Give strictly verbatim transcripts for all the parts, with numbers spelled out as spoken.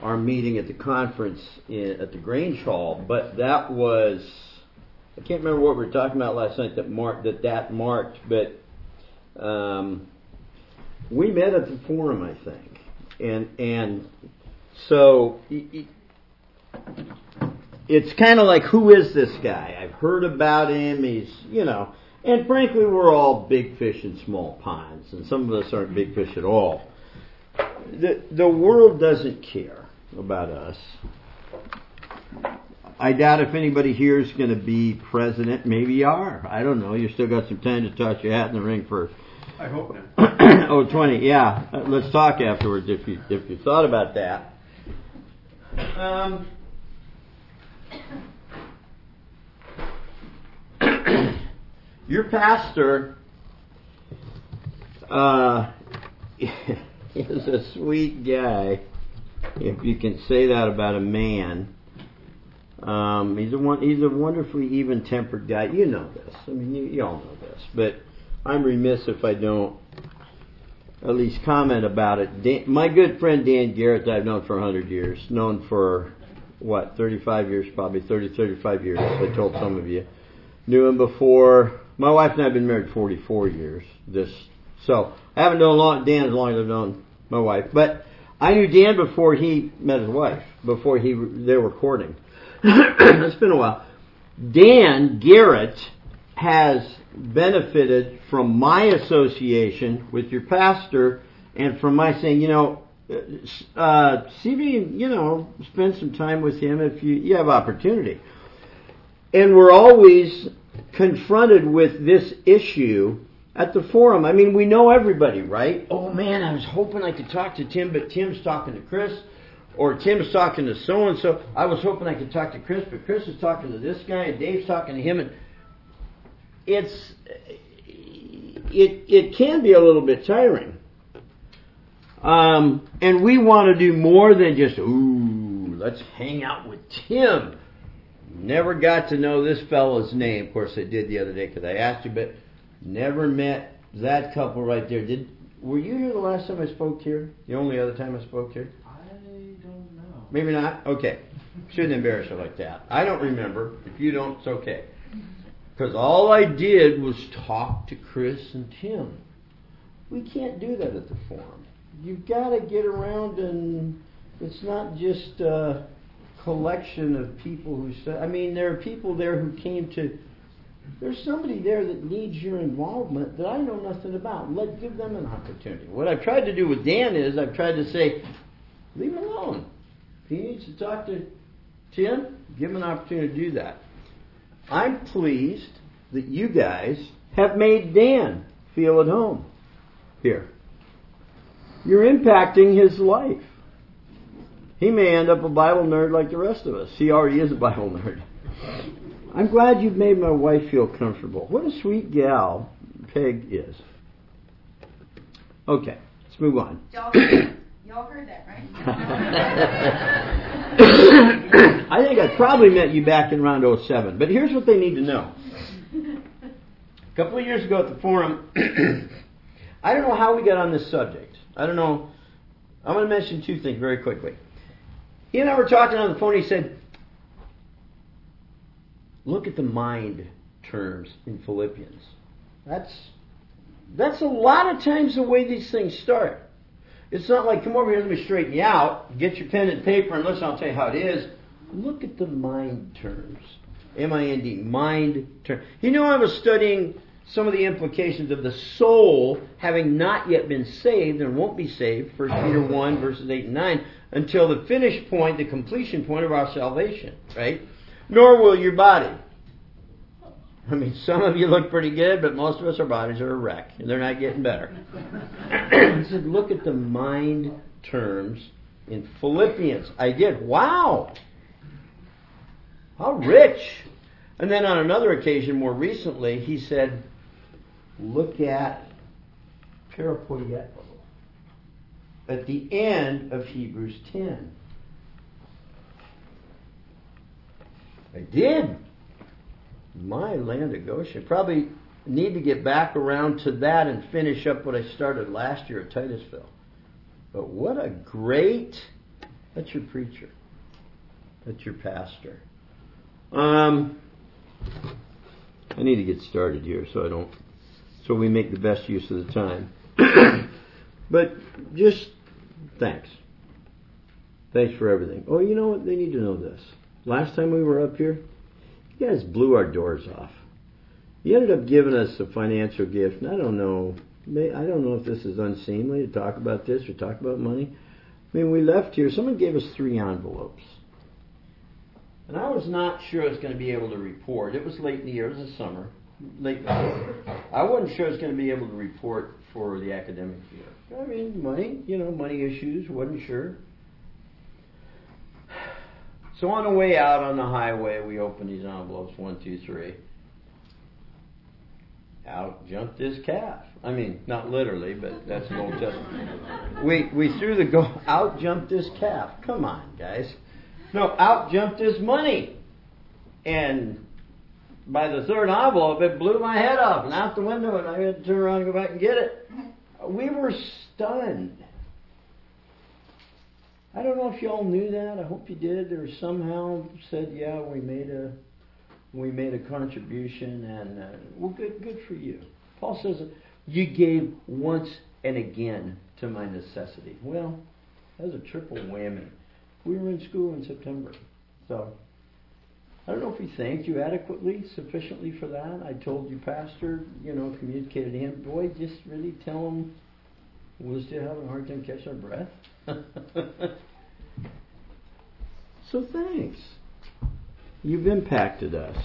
our meeting at the conference in, at the Grange Hall, but that was, I can't remember what we were talking about last night that marked, that, that marked, but um, we met at the forum, I think. And, and so it's kind of like, who is this guy? I've heard about him. He's, you know, and frankly, we're all big fish in small ponds, and some of us aren't big fish at all. The, the world doesn't care about us. I doubt if anybody here is going to be president. Maybe you are. I don't know. You still got some time to toss your hat in the ring for. I hope not. oh, twenty. Yeah. Uh, let's talk afterwards if you if you thought about that. Um. Your pastor uh, is a sweet guy, if you can say that about a man. Um, he's a one, he's a wonderfully even-tempered guy. You know this. I mean, you, you all know this. But I'm remiss if I don't at least comment about it. Dan, my good friend Dan Garrett, I've known for one hundred years, known for, what, thirty-five years, probably thirty, thirty-five years, I told some of you. Knew him before. My wife and I have been married forty-four years. This, so I haven't known long, Dan as long as I've known my wife. But I knew Dan before he met his wife, before he they were courting. It's been a while. Dan Garrett has benefited from my association with your pastor and from my saying, you know, uh, C V, you know, spend some time with him if you, you have opportunity. And we're always confronted with this issue at the forum. I mean, we know everybody, right? Oh man, I was hoping I could talk to Tim, but Tim's talking to Chris. Or Tim's talking to so-and-so. I was hoping I could talk to Chris, but Chris is talking to this guy, and Dave's talking to him. And it's, it, it can be a little bit tiring. Um, and we want to do more than just, ooh, let's hang out with Tim. Never got to know this fellow's name. Of course, I did the other day because I asked you, but never met that couple right there. Did Were you here the last time I spoke here? The only other time I spoke here? I don't know. Maybe not? Okay. Shouldn't embarrass her like that. I don't remember. If you don't, it's okay. Because all I did was talk to Chris and Tim. We can't do that at the forum. You've got to get around, and it's not just a collection of people who say, I mean, there are people there who came to, there's somebody there that needs your involvement that I know nothing about. Let give them an opportunity. What I've tried to do with Dan is I've tried to say, leave him alone. If he needs to talk to Tim, give him an opportunity to do that. I'm pleased that you guys have made Dan feel at home here. You're impacting his life. He may end up a Bible nerd like the rest of us. He already is a Bible nerd. I'm glad you've made my wife feel comfortable. What a sweet gal Peg is. Okay, let's move on. Y'all heard, y'all heard that, right? I think I probably met you back in around oh seven. But here's what they need to know. A couple of years ago at the forum, I don't know how we got on this subject. I don't know. I'm going to mention two things very quickly. He and I were talking on the phone. He said, look at the mind terms in Philippians. That's that's a lot of times the way these things start. It's not like, come over here, let me straighten you out. Get your pen and paper and listen, I'll tell you how it is. Look at the mind terms. M I N D, mind terms. You know, I was studying some of the implications of the soul having not yet been saved and won't be saved, First Peter one, verses eight and nine, until the finish point, the completion point of our salvation, right? Nor will your body. I mean, some of you look pretty good, but most of us, our bodies are a wreck, and they're not getting better. He said, look at the mind terms in Philippians. I did. Wow! How rich! And then on another occasion, more recently, he said, look at parapoieto at the end of Hebrews ten. I did. My land of Goshen. Probably need to get back around to that and finish up what I started last year at Titusville. But what a great That's your preacher. That's your pastor. Um, I need to get started here so I don't, so we make the best use of the time. But just thanks. Thanks for everything. Oh, you know what? They need to know this. Last time we were up here, you guys blew our doors off. You ended up giving us a financial gift, and I don't know, I don't know if this is unseemly to talk about this or talk about money. I mean, we left here, someone gave us three envelopes. And I was not sure I was going to be able to report. It was late in the year, it was the summer, late in the year. I wasn't sure I was going to be able to report for the academic year. I mean, money, you know, money issues, wasn't sure. So on the way out on the highway, we opened these envelopes, one, two, three. Out jumped this calf. I mean, not literally, but that's an Old Testament. We we threw the go. Out jumped this calf. Come on, guys. No, out jumped this money. And by the third envelope, it blew my head off and out the window, and I had to turn around and go back and get it. We were stunned. I don't know if y'all knew that. I hope you did, or somehow said, yeah, we made a we made a contribution, and uh, well, good good for you. Paul says, you gave once and again to my necessity. Well, that was a triple whammy. We were in school in September, so I don't know if we thanked you adequately, sufficiently for that. I told you, Pastor, you know, communicated to him, boy, just really tell him we're still having a hard time catching our breath. So thanks. You've impacted us.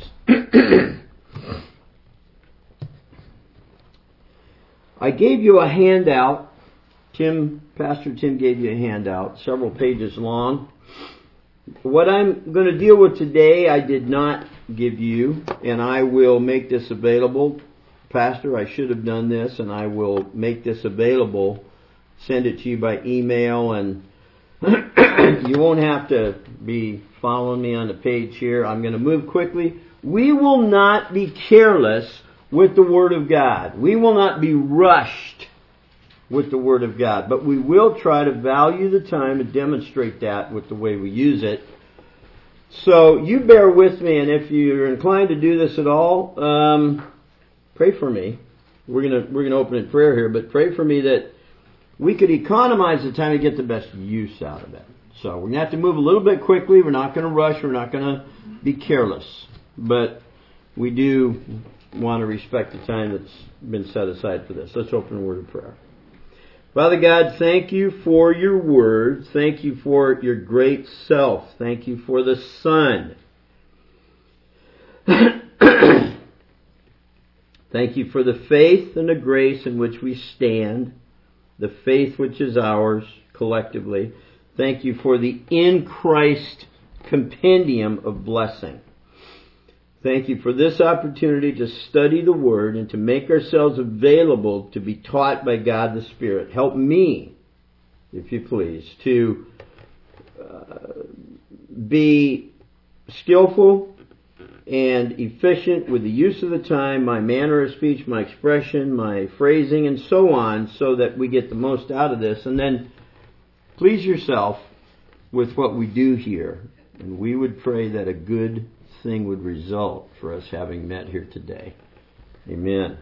I gave you a handout. Tim, Pastor Tim gave you a handout, several pages long. What I'm going to deal with today, I did not give you, and I will make this available. Pastor, I should have done this, and I will make this available, send it to you by email, and you won't have to be following me on the page here. I'm going to move quickly. We will not be careless with the Word of God. We will not be rushed with the Word of God. But we will try to value the time and demonstrate that with the way we use it. So you bear with me, and if you're inclined to do this at all, um, pray for me. We're going to we're going to open in prayer here, but pray for me that we could economize the time to get the best use out of it. So we're going to have to move a little bit quickly. We're not going to rush. We're not going to be careless. But we do want to respect the time that's been set aside for this. Let's open a word of prayer. Father God, thank you for your word. Thank you for your great self. Thank you for the Son. Thank you for the faith and the grace in which we stand. The faith which is ours collectively. Thank you for the in Christ compendium of blessing. Thank you for this opportunity to study the Word and to make ourselves available to be taught by God the Spirit. Help me, if you please, to uh, be skillful and efficient with the use of the time, my manner of speech, my expression, my phrasing, and so on, so that we get the most out of this. And then please yourself with what we do here. And we would pray that a good thing would result for us having met here today. Amen.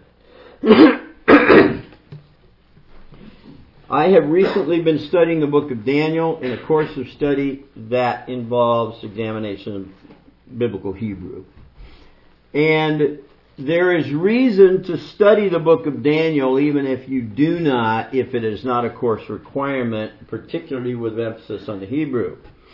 I have recently been studying the book of Daniel in a course of study that involves examination of biblical Hebrew. And there is reason to study the book of Daniel even if you do not, if it is not a course requirement, particularly with emphasis on the Hebrew.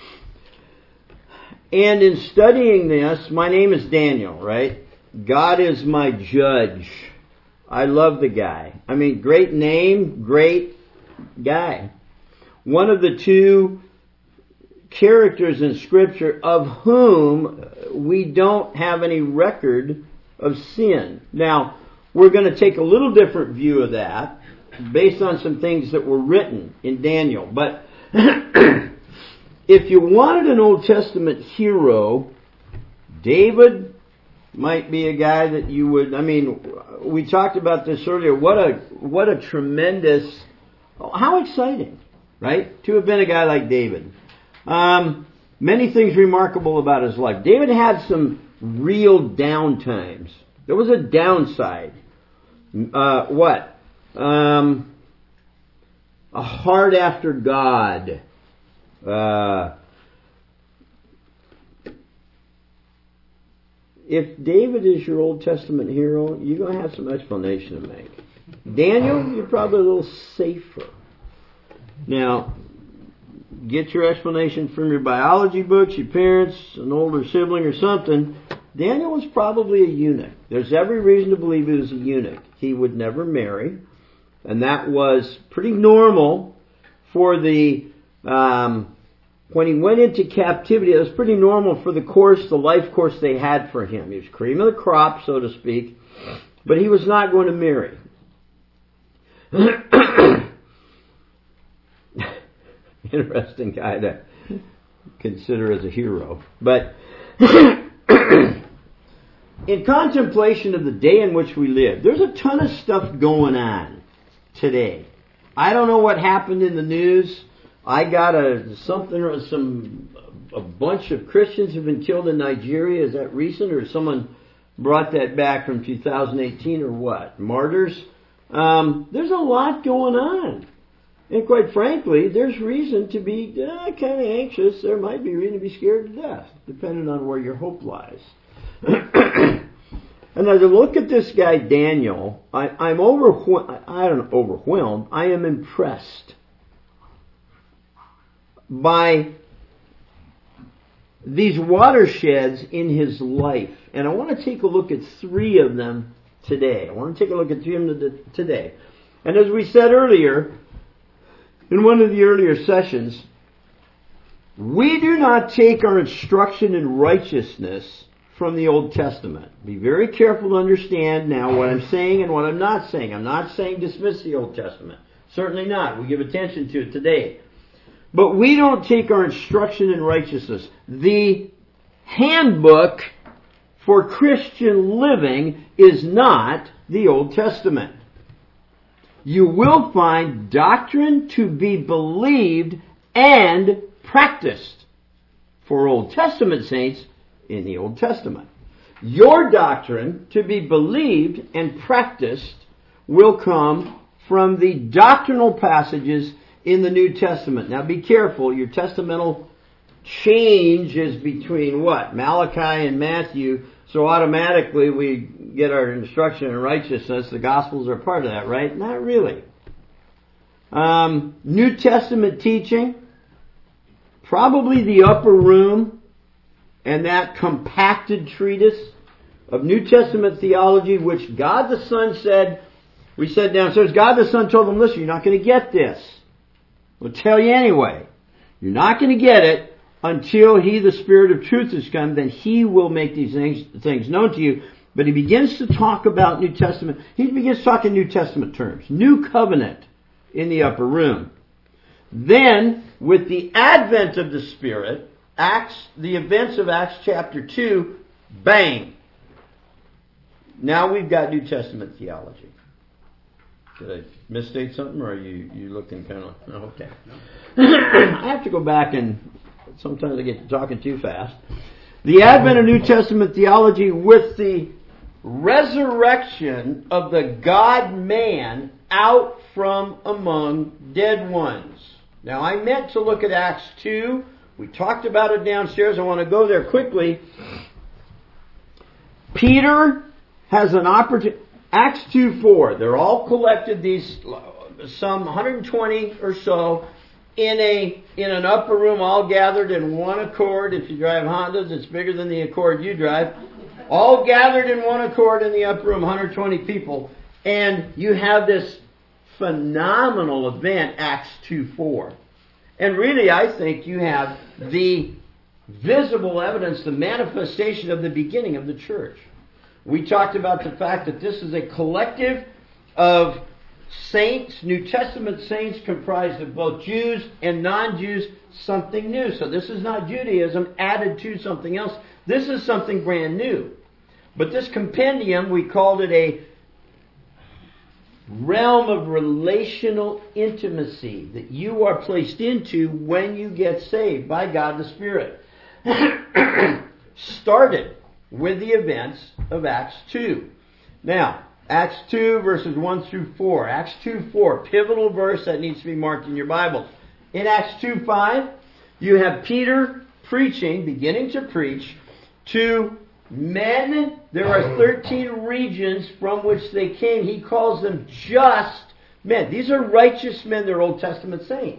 And in studying this, my name is Daniel, right? God is my judge. I love the guy. I mean, great name, great guy. One of the two characters in Scripture of whom we don't have any record of sin. Now, we're going to take a little different view of that based on some things that were written in Daniel. But if you wanted an Old Testament hero, David might be a guy that you would, I mean, we talked about this earlier. What a, what a tremendous, how exciting, right? To have been a guy like David. Um, many things remarkable about his life. David had some real down times. There was a downside. Uh, what? Um, a heart after God. Uh, if David is your Old Testament hero, you're going to have some explanation to make. Daniel, you're probably a little safer. Now, get your explanation from your biology books, your parents, an older sibling or something. Daniel was probably a eunuch. There's every reason to believe he was a eunuch. He would never marry, and that was pretty normal for the, um, when he went into captivity, it was pretty normal for the course, the life course they had for him. He was cream of the crop, so to speak, but he was not going to marry. Interesting guy to consider as a hero. But in contemplation of the day in which we live, there's a ton of stuff going on today. I don't know what happened in the news. I got a something or some a bunch of Christians have been killed in Nigeria. Is that recent, or someone brought that back from two thousand eighteen, or what? Martyrs. Um, there's a lot going on. And quite frankly, there's reason to be uh, kind of anxious. There might be reason to be scared to death, depending on where your hope lies. And as I look at this guy, Daniel, I, I'm overwhelmed. I don't know, overwhelmed. I am impressed by these watersheds in his life. And I want to take a look at three of them today. I want to take a look at three of them today. And as we said earlier, in one of the earlier sessions, we do not take our instruction in righteousness from the Old Testament. Be very careful to understand now what I'm saying and what I'm not saying. I'm not saying dismiss the Old Testament. Certainly not. We give attention to it today. But we don't take our instruction in righteousness. The handbook for Christian living is not the Old Testament. You will find doctrine to be believed and practiced for Old Testament saints in the Old Testament. Your doctrine to be believed and practiced will come from the doctrinal passages in the New Testament. Now be careful, your testamental change is between what? Malachi and Matthew, so automatically we get our instruction in righteousness. The Gospels are part of that, right? Not really. Um, New Testament teaching, probably the Upper Room and that compacted treatise of New Testament theology, which God the Son said, we said downstairs, God the Son told them, listen, you're not going to get this. We'll tell you anyway. You're not going to get it until He, the Spirit of truth, has come. Then He will make these things, things known to you. But He begins to talk about New Testament. He begins talking New Testament terms. New covenant in the upper room. Then, with the advent of the Spirit, Acts, the events of Acts chapter two, bang. Now we've got New Testament theology. Did I misstate something, or are you, you looking kind of... Oh, okay. I have to go back, and sometimes I get to talking too fast. The advent of New Testament theology with the resurrection of the God-man out from among dead ones. Now, I meant to look at Acts two. We talked about it downstairs. I want to go there quickly. Peter has an opportunity... Acts two four, they're all collected, these some one hundred twenty or so, in a in an upper room, all gathered in one accord. If you drive Hondas, it's bigger than the Accord you drive. All gathered in one accord in the upper room, one hundred twenty people. And you have this phenomenal event, Acts two four. And really, I think you have the visible evidence, the manifestation of the beginning of the church. We talked about the fact that this is a collective of saints, New Testament saints comprised of both Jews and non-Jews, something new. So this is not Judaism added to something else. This is something brand new. But this compendium, we called it a realm of relational intimacy that you are placed into when you get saved by God the Spirit. Started with the events of Acts two. Now, Acts two verses one through four. Acts two four, pivotal verse that needs to be marked in your Bible. In Acts two five, you have Peter preaching, beginning to preach, to men. There are thirteen regions from which they came. He calls them just men. These are righteous men. They're Old Testament saints.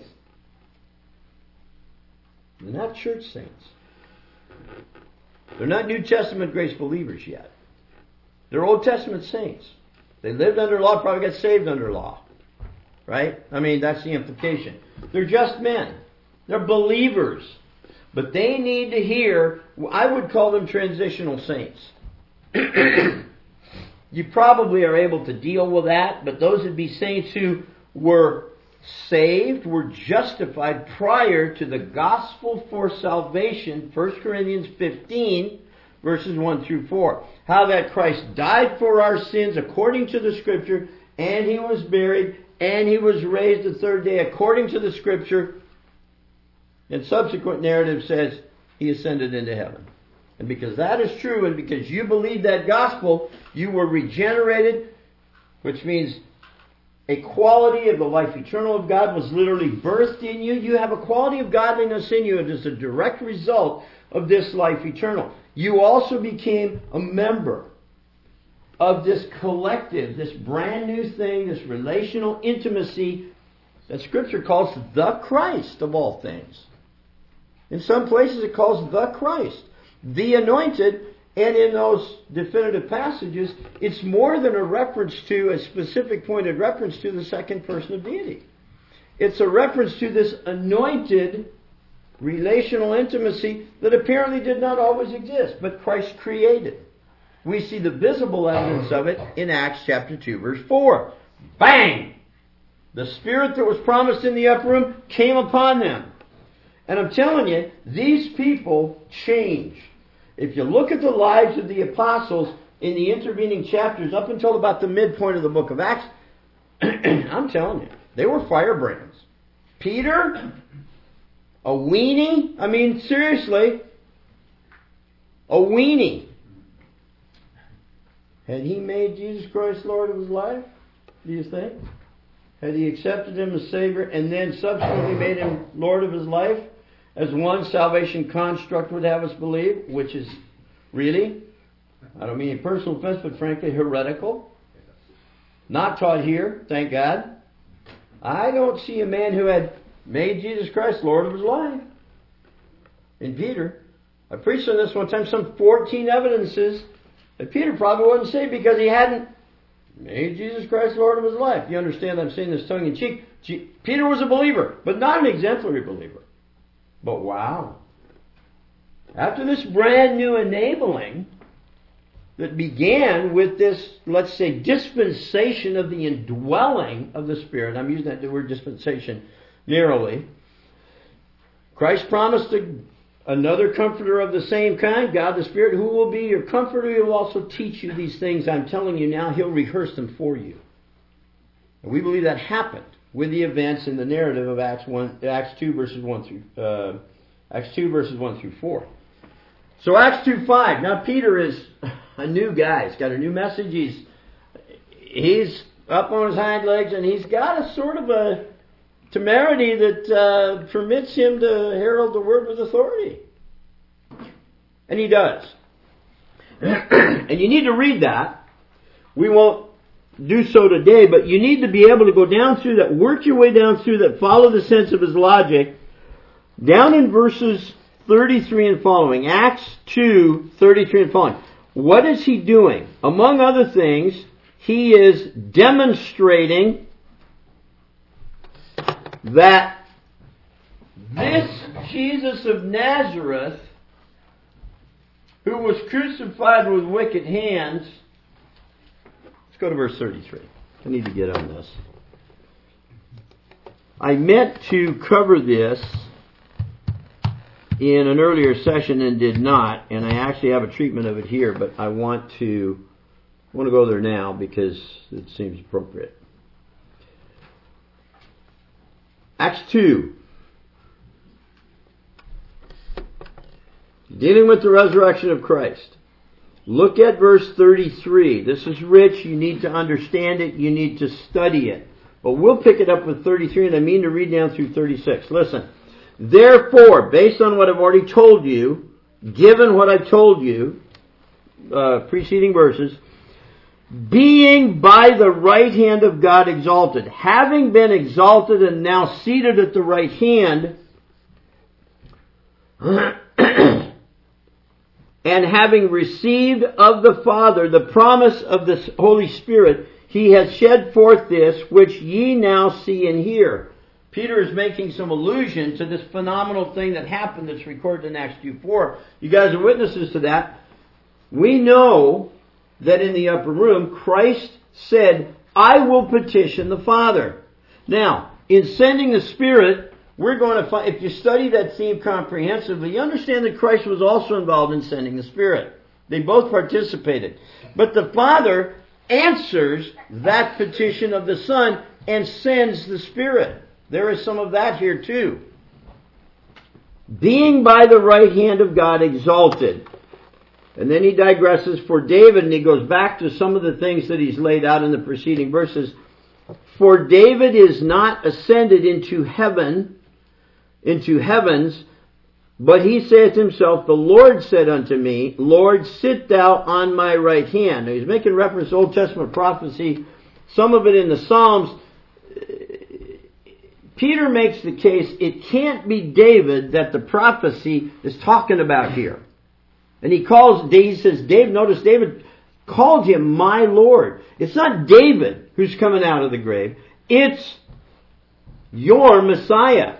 They're not church saints. They're not New Testament grace believers yet. They're Old Testament saints. They lived under law, probably got saved under law. Right? I mean, that's the implication. They're just men. They're believers. But they need to hear, I would call them transitional saints. You probably are able to deal with that, but those would be saints who were saved, were justified prior to the gospel for salvation, First Corinthians fifteen, verses one through four. How that Christ died for our sins according to the Scripture, and He was buried, and He was raised the third day according to the Scripture. And subsequent narrative says He ascended into heaven. And because that is true, and because you believe that gospel, you were regenerated, which means a quality of the life eternal of God was literally birthed in you. You have a quality of godliness in you. It is a direct result of this life eternal. You also became a member of this collective, this brand new thing, this relational intimacy that Scripture calls the Christ of all things. In some places it calls the Christ, the anointed, and in those definitive passages, it's more than a reference to, a specific pointed reference to the second person of deity. It's a reference to this anointed relational intimacy that apparently did not always exist, but Christ created. We see the visible evidence of it in Acts chapter two, verse four. Bang! The Spirit that was promised in the upper room came upon them. And I'm telling you, these people change. If you look at the lives of the apostles in the intervening chapters up until about the midpoint of the book of Acts, I'm telling you, they were firebrands. Peter, a weenie. I mean, seriously, a weenie. Had he made Jesus Christ Lord of his life? Do you think? Had he accepted Him as Savior and then subsequently made Him Lord of his life, as one salvation construct would have us believe, which is really, I don't mean any personal offense, but frankly heretical. Not taught here, thank God. I don't see a man who had made Jesus Christ Lord of his life. In Peter, I preached on this one time, some fourteen evidences that Peter probably wasn't saved because he hadn't made Jesus Christ Lord of his life. You understand I'm saying this tongue in cheek. Peter was a believer, but not an exemplary believer. But wow. After this brand new enabling that began with this, let's say, dispensation of the indwelling of the Spirit, I'm using that word dispensation narrowly, Christ promised a, another comforter of the same kind, God the Spirit, who will be your comforter. He will also teach you these things I'm telling you now. He'll rehearse them for you. And we believe that happened with the events in the narrative of Acts one, Acts two verses one through uh, Acts two verses one through four. So Acts two five. Now Peter is a new guy. He's got a new message. He's he's up on his hind legs, and he's got a sort of a temerity that uh, permits him to herald the word with authority, and he does. And you need to read that. We won't do so today, but you need to be able to go down through that, work your way down through that, follow the sense of his logic, down in verses thirty-three and following. Acts two, thirty-three and following. What is he doing? Among other things, he is demonstrating that this Jesus of Nazareth, who was crucified with wicked hands. Let's go to verse thirty-three. I need to get on this. I meant to cover this in an earlier session and did not, and I actually have a treatment of it here, but I want to I want to go there now because it seems appropriate. Acts two. Dealing with the resurrection of Christ. Look at verse thirty-three. This is rich. You need to understand it. You need to study it. But we'll pick it up with thirty-three, and I mean to read down through thirty-six. Listen. Therefore, based on what I've already told you, given what I've told you, uh, preceding verses, being by the right hand of God exalted, having been exalted and now seated at the right hand, and having received of the Father the promise of the Holy Spirit, he has shed forth this which ye now see and hear. Peter is making some allusion to this phenomenal thing that happened that's recorded in Acts two four. You guys are witnesses to that. We know that in the upper room, Christ said, I will petition the Father. Now, in sending the Spirit, we're going to find, if you study that theme comprehensively, you understand that Christ was also involved in sending the Spirit. They both participated. But the Father answers that petition of the Son and sends the Spirit. There is some of that here too. Being by the right hand of God exalted. And then he digresses for David, and he goes back to some of the things that he's laid out in the preceding verses. For David is not ascended into heaven, into heavens, but he saith himself, the Lord said unto me, Lord, sit thou on my right hand. Now he's making reference to Old Testament prophecy, some of it in the Psalms. Peter makes the case it can't be David that the prophecy is talking about here. And he calls, he says, David, notice David called him my Lord. It's not David who's coming out of the grave. It's your Messiah.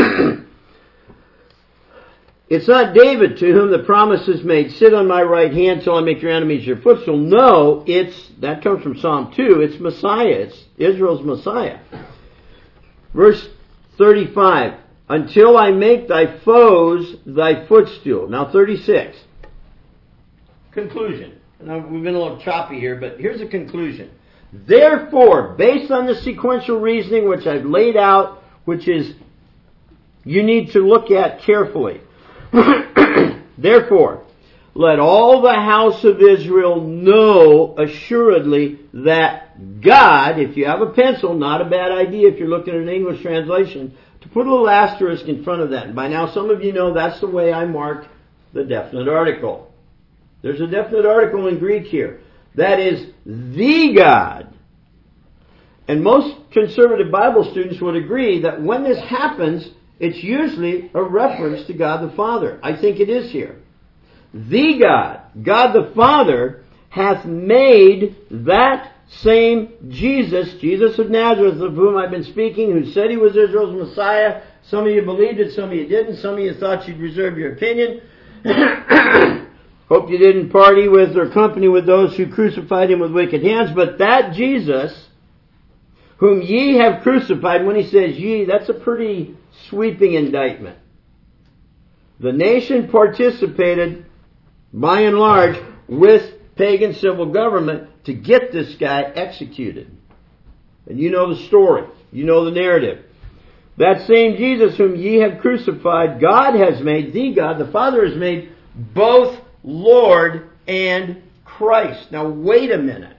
It's not David to whom the promise is made, sit on my right hand till I make your enemies your footstool. No, it's, that comes from Psalm two, it's Messiah. It's Israel's Messiah. Verse thirty-five, until I make thy foes thy footstool. Now thirty-six. Conclusion. Now we've been a little choppy here, but here's a conclusion. Therefore, based on the sequential reasoning which I've laid out, which is you need to look at carefully. Therefore, let all the house of Israel know assuredly that God, if you have a pencil, not a bad idea if you're looking at an English translation, to put a little asterisk in front of that. And by now some of you know that's the way I mark the definite article. There's a definite article in Greek here. That is the God. And most conservative Bible students would agree that when this happens, it's usually a reference to God the Father. I think it is here. The God, God the Father, hath made that same Jesus, Jesus of Nazareth, of whom I've been speaking, who said he was Israel's Messiah. Some of you believed it, some of you didn't. Some of you thought you'd reserve your opinion. Hope you didn't party with or company with those who crucified him with wicked hands. But that Jesus, whom ye have crucified, when he says ye, that's a pretty sweeping indictment. The nation participated, by and large, with pagan civil government to get this guy executed. And you know the story. You know the narrative. That same Jesus whom ye have crucified, God has made, the God, the Father has made both Lord and Christ. Now wait a minute.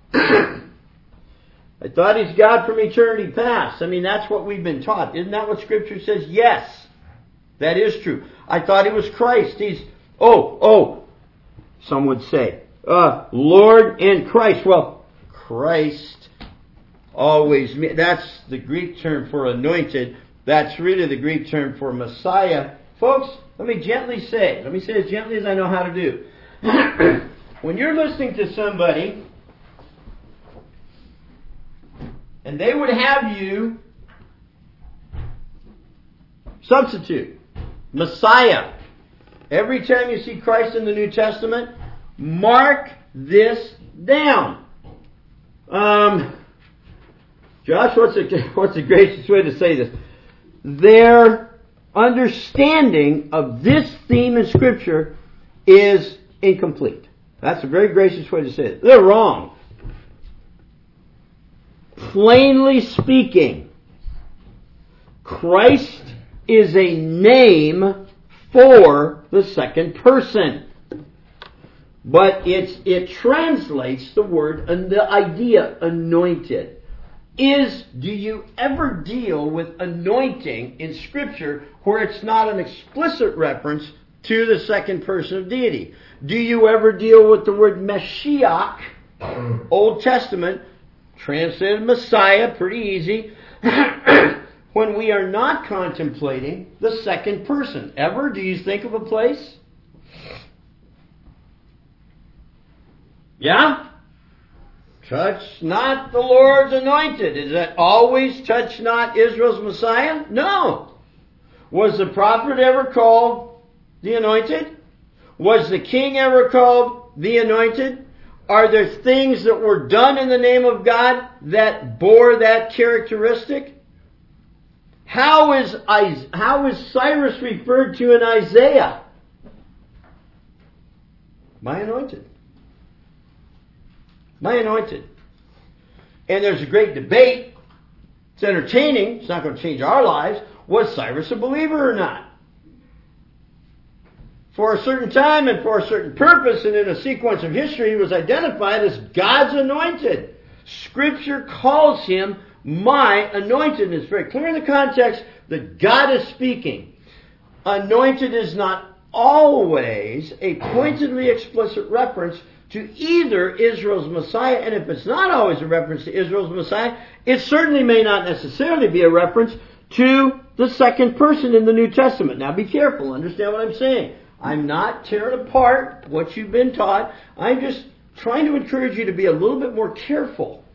I thought he's God from eternity past. I mean, that's what we've been taught. Isn't that what Scripture says? Yes. That is true. I thought he was Christ. He's, oh, oh, some would say, uh, Lord and Christ. Well, Christ always, that's the Greek term for anointed. That's really the Greek term for Messiah. Folks, let me gently say, let me say as gently as I know how to do. When you're listening to somebody, and they would have you substitute Messiah. Every time you see Christ in the New Testament, mark this down. Um, Josh, what's a, what's a gracious way to say this? Their understanding of this theme in Scripture is incomplete. That's a very gracious way to say it. They're wrong. Plainly speaking, Christ is a name for the second person. But it's, it translates the word and the idea anointed. Is, do you ever deal with anointing in Scripture where it's not an explicit reference to the second person of deity? Do you ever deal with the word Mashiach, Old Testament, translated Messiah, pretty easy, when we are not contemplating the second person? Ever? Do you think of a place? Yeah? Touch not the Lord's anointed. Is that always touch not Israel's Messiah? No. Was the prophet ever called the anointed? Was the king ever called the anointed? Are there things that were done in the name of God that bore that characteristic? How is, how is Cyrus referred to in Isaiah? My anointed. My anointed. And there's a great debate. It's entertaining. It's not going to change our lives. Was Cyrus a believer or not? For a certain time and for a certain purpose and in a sequence of history, he was identified as God's anointed. Scripture calls him my anointed. And it's very clear in the context that God is speaking. Anointed is not always a pointedly explicit reference to either Israel's Messiah, and if it's not always a reference to Israel's Messiah, it certainly may not necessarily be a reference to the second person in the New Testament. Now be careful, understand what I'm saying. I'm not tearing apart what you've been taught. I'm just trying to encourage you to be a little bit more careful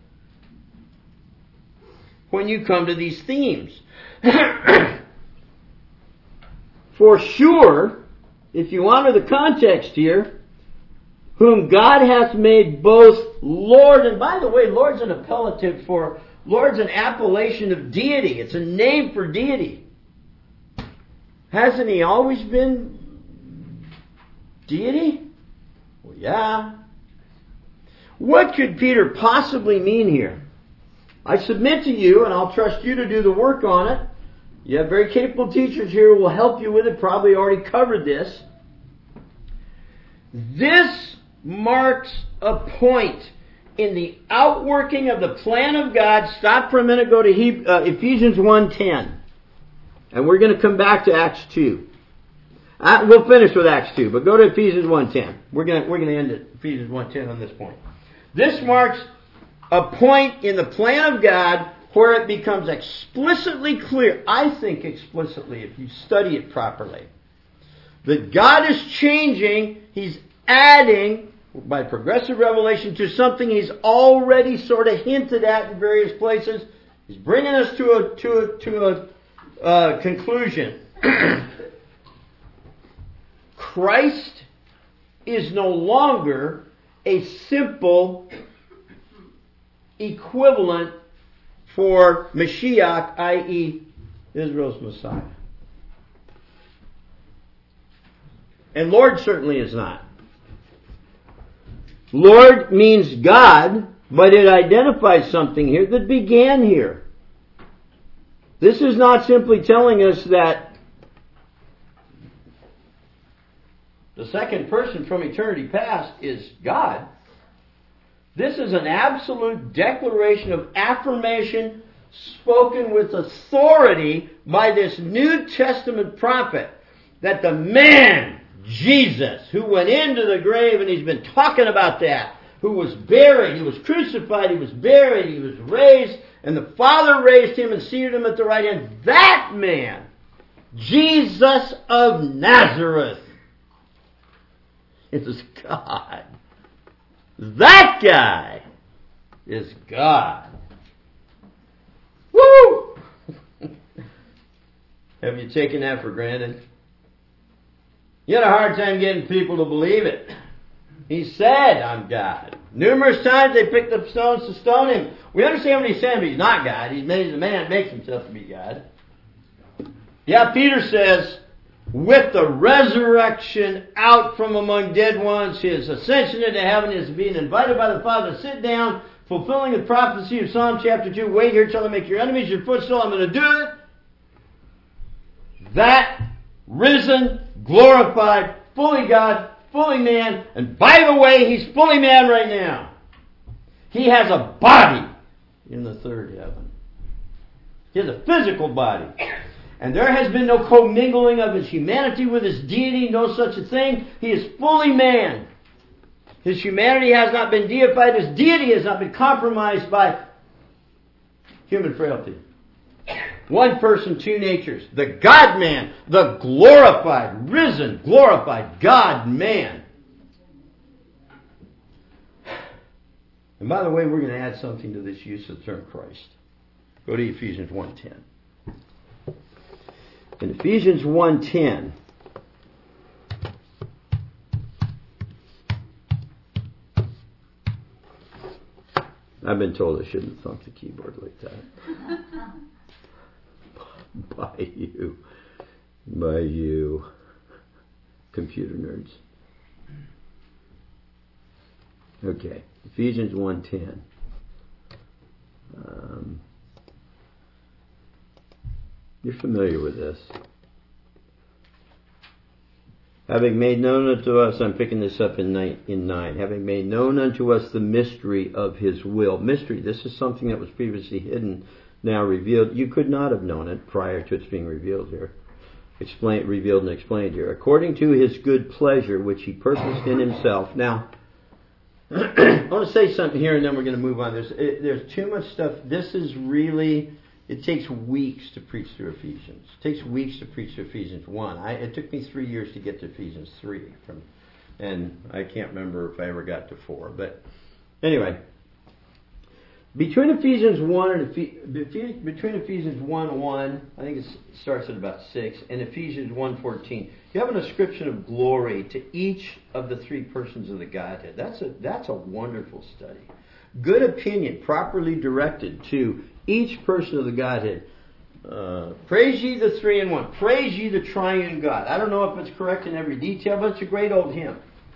when you come to these themes. For sure, if you honor the context here, whom God hath made both Lord, and by the way, Lord's an appellative for, Lord's an appellation of deity. It's a name for deity. Hasn't he always been deity? Well, yeah. What could Peter possibly mean here? I submit to you, and I'll trust you to do the work on it. You have very capable teachers here who will help you with it, probably already covered this. This marks a point in the outworking of the plan of God. Stop for a minute, go to he, uh, Ephesians one ten. And we're going to come back to Acts two. Uh, we'll finish with Acts two, but go to Ephesians one ten. We're going to, we're going to end at Ephesians one ten on this point. This marks a point in the plan of God where it becomes explicitly clear, I think explicitly, if you study it properly, that God is changing, He's adding, by progressive revelation, to something He's already sort of hinted at in various places. He's bringing us to a, to a, to a uh, conclusion. Christ is no longer a simple equivalent for Mashiach, that is. Israel's Messiah. And Lord certainly is not. Lord means God, but it identifies something here that began here. This is not simply telling us that the second person from eternity past is God. This is an absolute declaration of affirmation spoken with authority by this New Testament prophet that the man, Jesus, who went into the grave, and he's been talking about that, who was buried, he was crucified, he was buried, he was raised, and the Father raised him and seated him at the right hand. That man, Jesus of Nazareth, is God. That guy is God. Woo! Have you taken that for granted? You had a hard time getting people to believe it. He said, I'm God. Numerous times they picked up stones to stone him. We understand what he's saying, but he's not God. He's made, the man makes himself to be God. Yeah, Peter says, with the resurrection out from among dead ones, his ascension into heaven is being invited by the Father to sit down, fulfilling the prophecy of Psalm chapter two. Wait here till I make your enemies your footstool. I'm going to do it. that risen, glorified, fully God, fully man, and by the way, He's fully man right now. He has a body in the third heaven. He has a physical body. And there has been no commingling of His humanity with His deity, no such a thing. He is fully man. His humanity has not been deified. His deity has not been compromised by human frailty. One person, two natures. The God-man, the glorified, risen, glorified God-man. And by the way, we're going to add something to this use of the term Christ. Go to Ephesians one ten. In Ephesians one ten, I've been told I shouldn't thump the keyboard like that. By you. By you. Computer nerds. Okay. Ephesians one ten. Um, you're familiar with this. Having made known unto us, I'm picking this up in nine, in nine. Having made known unto us the mystery of His will. Mystery, this is something that was previously hidden, now revealed. You could not have known it prior to its being revealed here. Explained, revealed and explained here. According to His good pleasure, which He purposed in Himself. Now, I want to say something here and then we're going to move on. There's, it, there's too much stuff. This is really, it takes weeks to preach through Ephesians. It takes weeks to preach through Ephesians one. I, it took me three years to get to Ephesians three. From, and I can't remember if I ever got to four. But anyway, between Ephesians one and Ephes- between Ephesians one one, I think it starts at about six, and Ephesians one fourteen, you have an ascription of glory to each of the three persons of the Godhead. That's a that's a wonderful study. Good opinion, properly directed to each person of the Godhead. Uh, praise ye the three in one. Praise ye the triune God. I don't know if it's correct in every detail, but it's a great old hymn.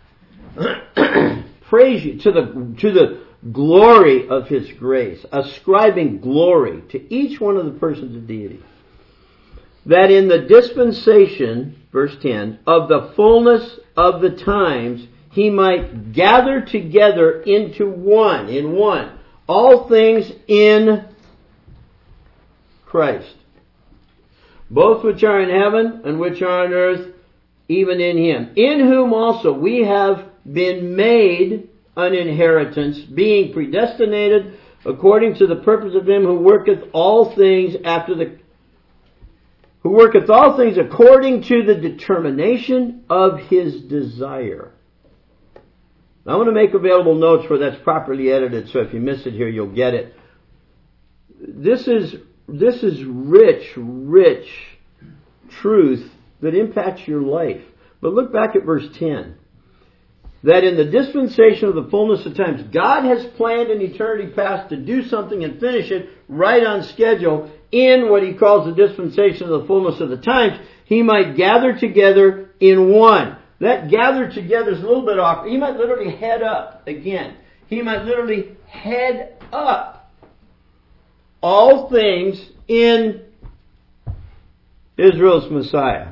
Praise ye to the to the glory of His grace, ascribing glory to each one of the persons of deity. That in the dispensation, verse ten, of the fullness of the times, He might gather together into one, in one, all things in Christ, both which are in heaven and which are on earth, even in Him, in whom also we have been made an inheritance, being predestinated according to the purpose of Him who worketh all things after the who worketh all things according to the determination of His desire. Now, I want to make available notes where that's properly edited, so if you miss it here, you'll get it. This is this is rich, rich truth that impacts your life. But look back at verse ten. That in the dispensation of the fullness of times, God has planned in eternity past to do something and finish it right on schedule in what He calls the dispensation of the fullness of the times. He might gather together in one. That gather together is a little bit off. He might literally head up again. He might literally head up all things in Israel's Messiah.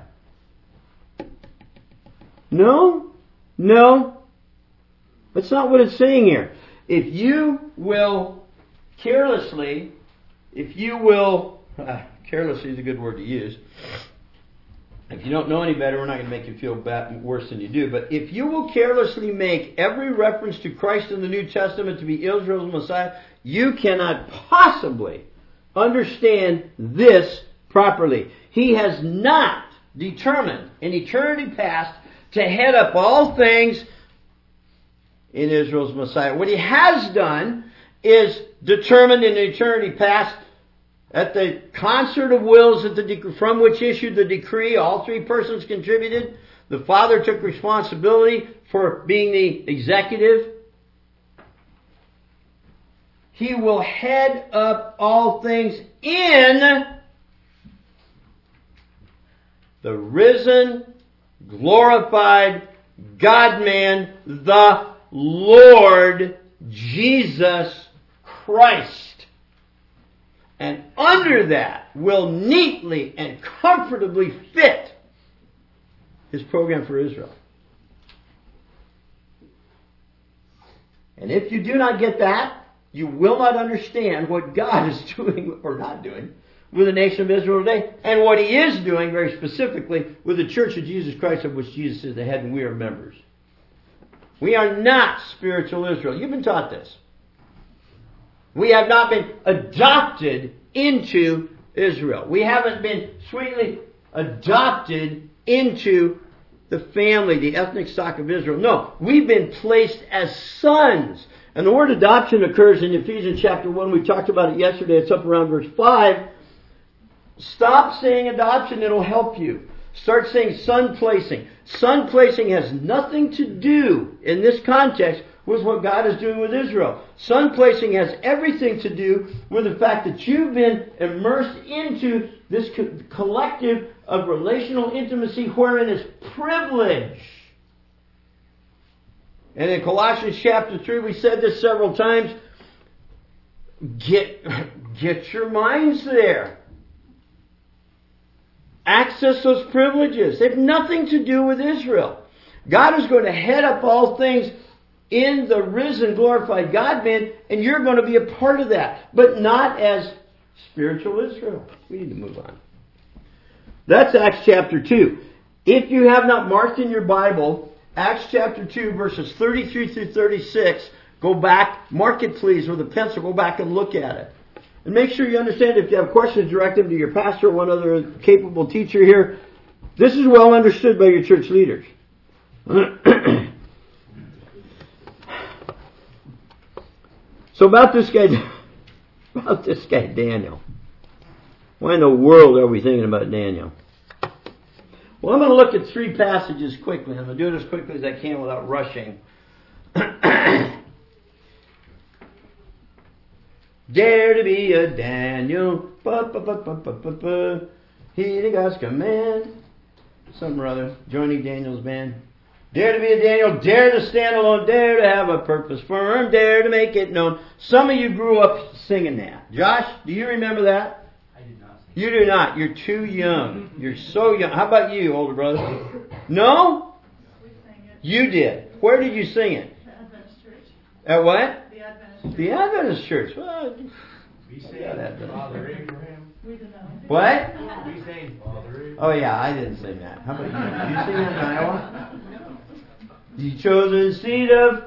No, no. That's not what it's saying here. If you will carelessly, if you will, uh, carelessly is a good word to use. If you don't know any better, we're not going to make you feel bad, worse than you do. But if you will carelessly make every reference to Christ in the New Testament to be Israel's Messiah, you cannot possibly understand this properly. He has not determined in eternity past to head up all things in Israel's Messiah. What He has done is determined in eternity past at the concert of wills at the de- from which issued the decree. All three persons contributed. The Father took responsibility for being the executive. He will head up all things in the risen, glorified God-man, the Lord Jesus Christ. And under that will neatly and comfortably fit His program for Israel. And if you do not get that, you will not understand what God is doing or not doing with the nation of Israel today, and what He is doing very specifically with the Church of Jesus Christ, of which Jesus is the head and we are members. We are not spiritual Israel. You've been taught this. We have not been adopted into Israel. We haven't been sweetly adopted into the family, the ethnic stock of Israel. No, we've been placed as sons. And the word adoption occurs in Ephesians chapter one. We talked about it yesterday. It's up around verse five. Stop saying adoption. It'll help you. Start saying son placing. Son placing has nothing to do, in this context, with what God is doing with Israel. Son placing has everything to do with the fact that you've been immersed into this co- collective of relational intimacy wherein is privilege. And in Colossians chapter three, we said this several times, get, get your minds there. Access those privileges. They have nothing to do with Israel. God is going to head up all things in the risen, glorified God-man, and you're going to be a part of that. But not as spiritual Israel. We need to move on. That's Acts chapter two. If you have not marked in your Bible, Acts chapter two, verses thirty-three through thirty-six, go back, mark it please with a pencil, go back and look at it. And make sure you understand, if you have questions, direct them to your pastor or one other capable teacher here. This is well understood by your church leaders. So about this guy, about this guy Daniel. Why in the world are we thinking about Daniel? Well, I'm going to look at three passages quickly. I'm going to do it as quickly as I can without rushing. Dare to be a Daniel. Ba, ba, ba, ba, ba, ba, ba. Heeding God's command. Something or other. Joining Daniel's band. Dare to be a Daniel. Dare to stand alone. Dare to have a purpose firm. Dare to make it known. Some of you grew up singing that. Josh, do you remember that? I did not sing. You do not. You're too young. You're so young. How about you, older brother? No? We sang it. You did. Where did you sing it? The Adventist Church. At what? The Adventist Church. The Adventist Church. Well, We Yeah, sang that- Father Abraham. We didn't know. what? We sang Father Abraham. Oh yeah, I didn't sing that. How about you? Did you sing that in Iowa? The chosen seed of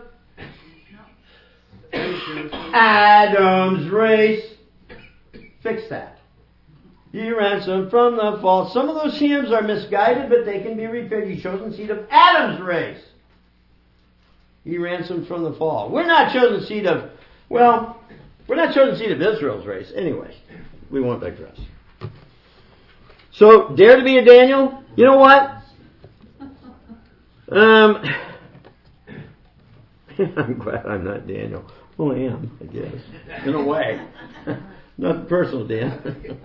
Adam's race. Fix that. Ye ransomed from the fall. Some of those hymns are misguided, but they can be repaired. Ye chosen seed of Adam's race. Ye ransomed from the fall. We're not chosen seed of, well, we're not chosen seed of Israel's race. Anyway, we won't digress. So, dare to be a Daniel? You know what? Um, I'm glad I'm not Daniel. Well, I am, I guess. In a way. Nothing personal, Dan.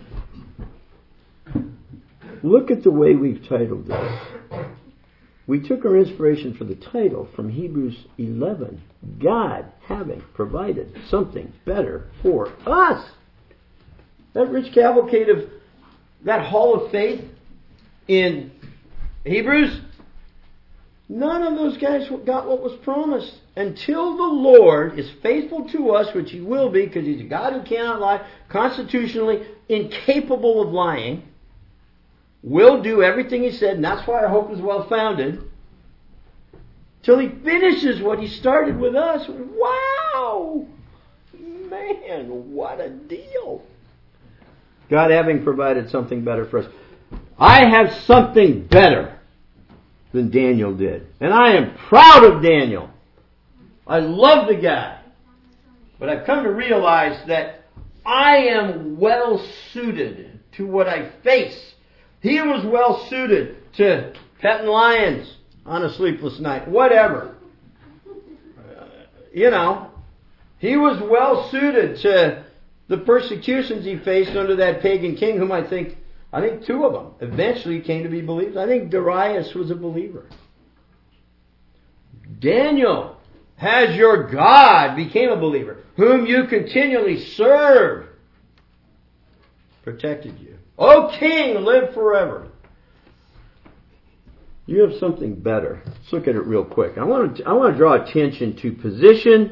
Look at the way we've titled this. We took our inspiration for the title from Hebrews eleven. God having provided something better for us. That rich cavalcade of that hall of faith in Hebrews, none of those guys got what was promised. Until the Lord is faithful to us, which He will be, because He's a God who cannot lie, constitutionally incapable of lying, will do everything He said, and that's why our hope is well founded, till He finishes what He started with us. Wow! Man, what a deal! God having provided something better for us. I have something better than Daniel did. And I am proud of Daniel. I love the guy. But I've come to realize that I am well suited to what I face. He was well suited to petting lions on a sleepless night. Whatever. Uh, you know. He was well suited to the persecutions he faced under that pagan king, whom I think, I think two of them eventually came to be believers. I think Darius was a believer. Daniel, has your God became a believer, whom you continually serve. Protected you. O King, live forever. You have something better. Let's look at it real quick. I want to, I want to draw attention to position,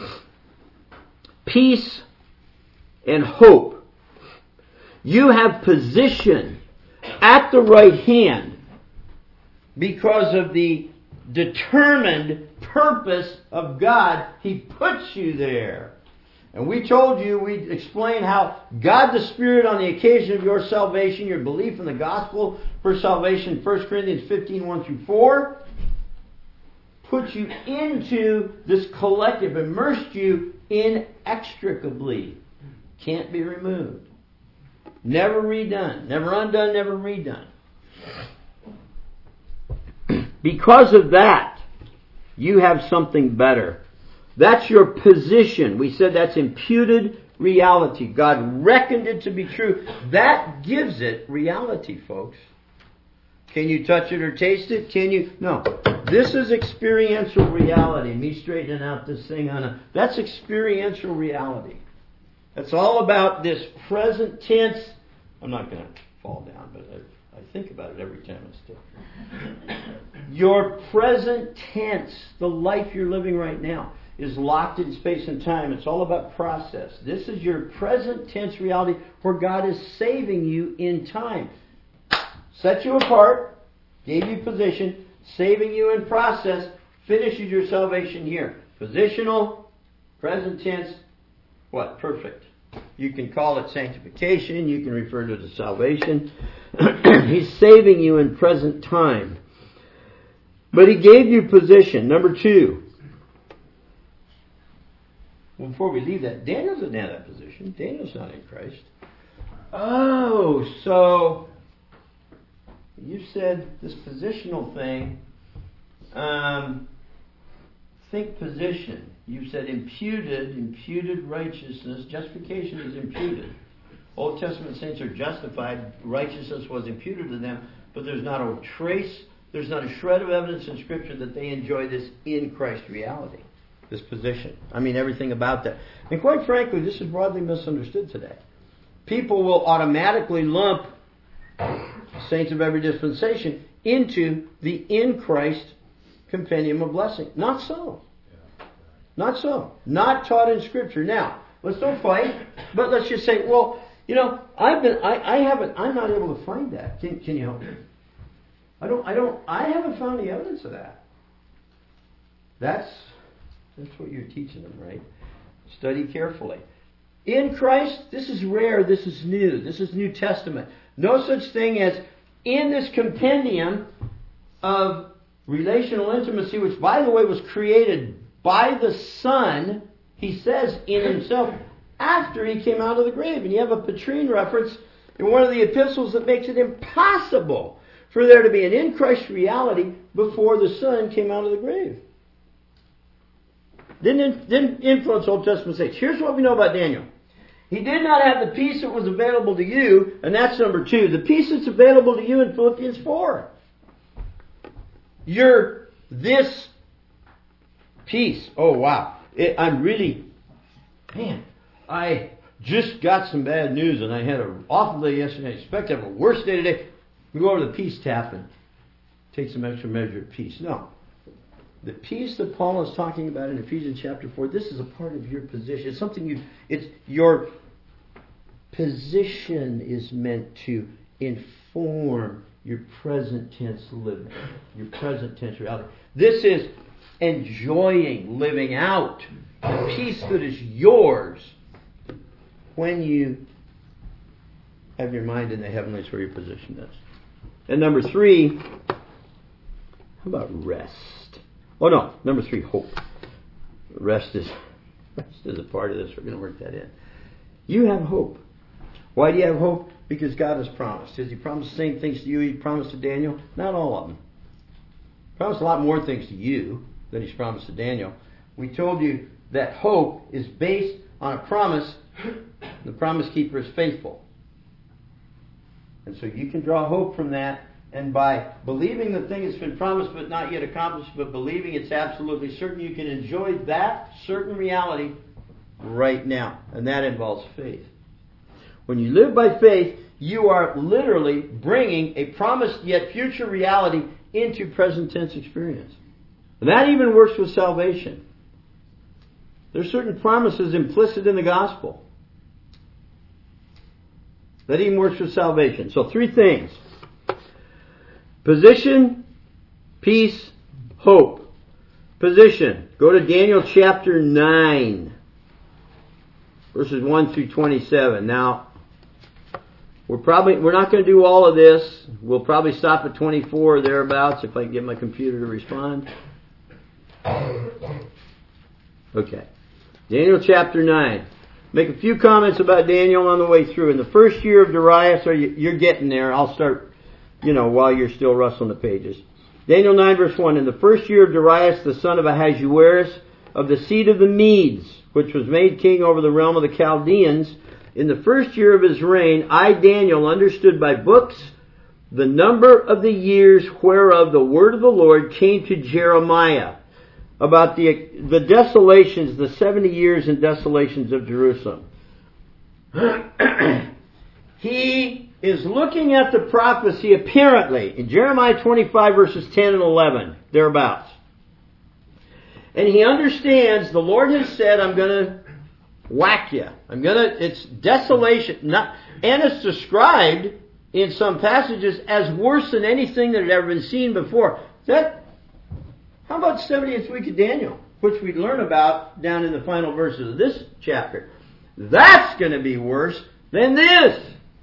peace, and hope. You have position at the right hand because of the determined purpose of God. He puts you there. And we told you, we explained how God the Spirit, on the occasion of your salvation, your belief in the gospel for salvation, First Corinthians fifteen, one through four, put you into this collective, immersed you inextricably. Can't be removed. Never redone. Never undone, never redone. Because of that, you have something better. That's your position. We said that's imputed reality. God reckoned it to be true. That gives it reality, folks. Can you touch it or taste it? Can you? No. This is experiential reality. Me straightening out this thing on a... That's experiential reality. That's all about this present tense. I'm not going to fall down, but I, I think about it every time I still. Your present tense, the life you're living right now, is locked in space and time. It's all about process. This is your present tense reality where God is saving you in time. Set you apart, gave you position, saving you in process, finishes your salvation here. Positional, present tense, what? Perfect. You can call it sanctification. You can refer to it as salvation. He's saving you in present time. But He gave you position. Number two. Well, before we leave that, Daniel doesn't have that position. Daniel's not in Christ. Oh, so you said this positional thing. Um, think position. You said imputed, imputed righteousness. Justification is imputed. Old Testament saints are justified. Righteousness was imputed to them, but there's not a trace, there's not a shred of evidence in Scripture that they enjoy this in Christ reality. This position. I mean, everything about that. And quite frankly, this is broadly misunderstood today. People will automatically lump saints of every dispensation into the in Christ compendium of blessing. Not so. Not so. Not taught in Scripture. Now, let's don't fight, but let's just say, well, you know, I've been, I, I haven't, I'm not able to find that. Can, can you help me? I don't, I don't, I haven't found the evidence of that. That's, that's what you're teaching them, right? Study carefully. In Christ, this is rare, this is new, this is New Testament. No such thing as in this compendium of relational intimacy, which, by the way, was created by the Son, He says, in Himself, after He came out of the grave. And you have a Petrine reference in one of the epistles that makes it impossible for there to be an in Christ reality before the Son came out of the grave. Didn't, didn't influence Old Testament saints. Here's what we know about Daniel. He did not have the peace that was available to you, and that's number two. The peace that's available to you in Philippians four. You're this peace. Oh, wow. It, I'm really, man, I just got some bad news, and I had an awful day yesterday. I expect to have a worse day today. We go over to the peace tap and take some extra measure of peace. No. The peace that Paul is talking about in Ephesians chapter four, this is a part of your position. It's something you, it's your position is meant to inform your present tense living, your present tense reality. This is enjoying living out the peace that is yours when you have your mind in the heavenlies where your position is. And number three, how about rest? Oh no, number three, hope. Rest is rest is a part of this. We're going to work that in. You have hope. Why do you have hope? Because God has promised. Has He promised the same things to you He promised to Daniel? Not all of them. He promised a lot more things to you than He's promised to Daniel. We told you that hope is based on a promise. The promise keeper is faithful. And so you can draw hope from that. And by believing the thing has been promised but not yet accomplished, but believing it's absolutely certain, you can enjoy that certain reality right now. And that involves faith. When you live by faith, you are literally bringing a promised yet future reality into present tense experience. And that even works with salvation. There's certain promises implicit in the gospel. That even works with salvation. So three things. Position, peace, hope. Position. Go to Daniel chapter nine. Verses one through twenty-seven. Now, we're probably, we're not going to do all of this. We'll probably stop at twenty-four or thereabouts if I can get my computer to respond. Okay. Daniel chapter nine. Make a few comments about Daniel on the way through. In the first year of Darius, or you're getting there, I'll start, you know, while you're still rustling the pages. Daniel nine verse one. In the first year of Darius, the son of Ahasuerus, of the seed of the Medes, which was made king over the realm of the Chaldeans, in the first year of his reign, I, Daniel, understood by books the number of the years whereof the word of the Lord came to Jeremiah, about the the desolations, the seventy years and desolations of Jerusalem. He is looking at the prophecy apparently in Jeremiah twenty-five verses ten and eleven, thereabouts. And he understands the Lord has said, I'm going to whack you. I'm going to, it's desolation. Not, and it's described in some passages as worse than anything that had ever been seen before. That, how about seventieth week of Daniel, which we learn about down in the final verses of this chapter? That's going to be worse than this.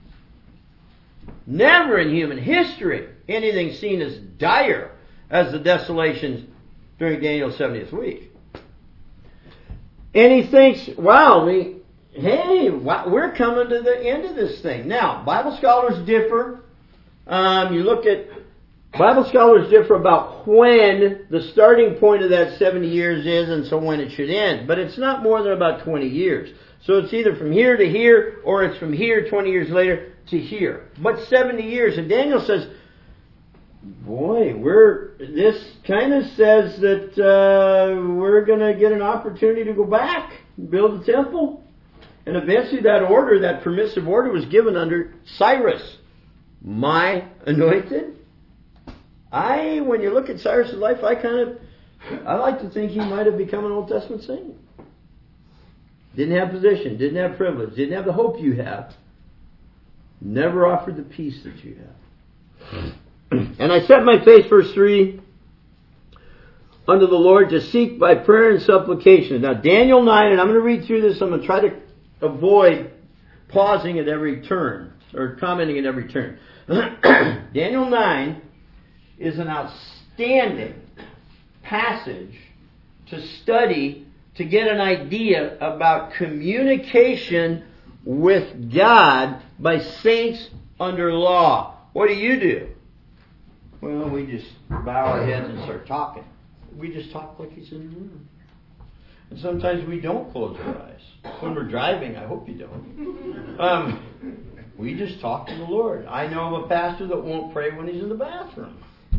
Never in human history anything seen as dire as the desolations during Daniel's seventieth week. And he thinks, wow, we, hey, we're coming to the end of this thing. Now, Bible scholars differ. Um, you look at, Bible scholars differ about when the starting point of that seventy years is and so when it should end. But it's not more than about twenty years. So it's either from here to here or it's from here twenty years later to here. But seventy years. And Daniel says, boy, we're, this kind of says that uh, we're going to get an opportunity to go back and build a temple. And eventually that order, that permissive order, was given under Cyrus, my anointed. I, when you look at Cyrus's life, I kind of, I like to think he might have become an Old Testament saint. Didn't have position, didn't have privilege, didn't have the hope you have. Never offered the peace that you have. And I set my face, verse three, unto the Lord to seek by prayer and supplication. Now Daniel nine, and I'm going to read through this, I'm going to try to avoid pausing at every turn, or commenting at every turn. Daniel nine is an outstanding passage to study to get an idea about communication with God by saints under law. What do you do? Well, we just bow our heads and start talking. We just talk like He's in the room. And sometimes we don't close our eyes. When we're driving, I hope you don't. Um, we just talk to the Lord. I know of a pastor that won't pray when he's in the bathroom.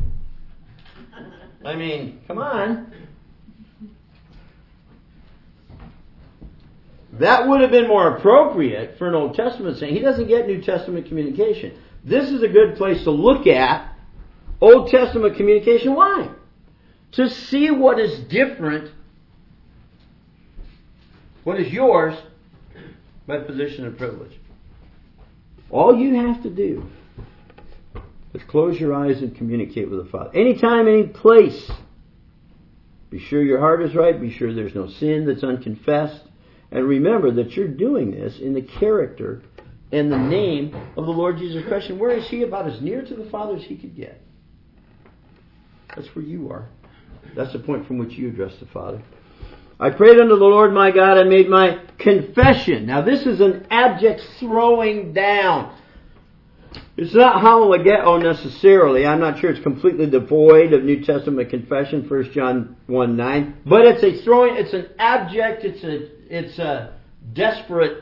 I mean, come on. That would have been more appropriate for an Old Testament saint. He doesn't get New Testament communication. This is a good place to look at Old Testament communication. Why? To see what is different, what is yours by position and privilege. All you have to do is close your eyes and communicate with the Father. Anytime, any place. Be sure your heart is right. Be sure there's no sin that's unconfessed. And remember that you're doing this in the character and the name of the Lord Jesus Christ. And where is He? About as near to the Father as He could get. That's where you are. That's the point from which you address the Father. I prayed unto the Lord my God and made my confession. Now this is an abject throwing down. It's not homologeo necessarily. I'm not sure it's completely devoid of New Testament confession, First John one nine. But it's a throwing, it's an abject, it's a it's a desperate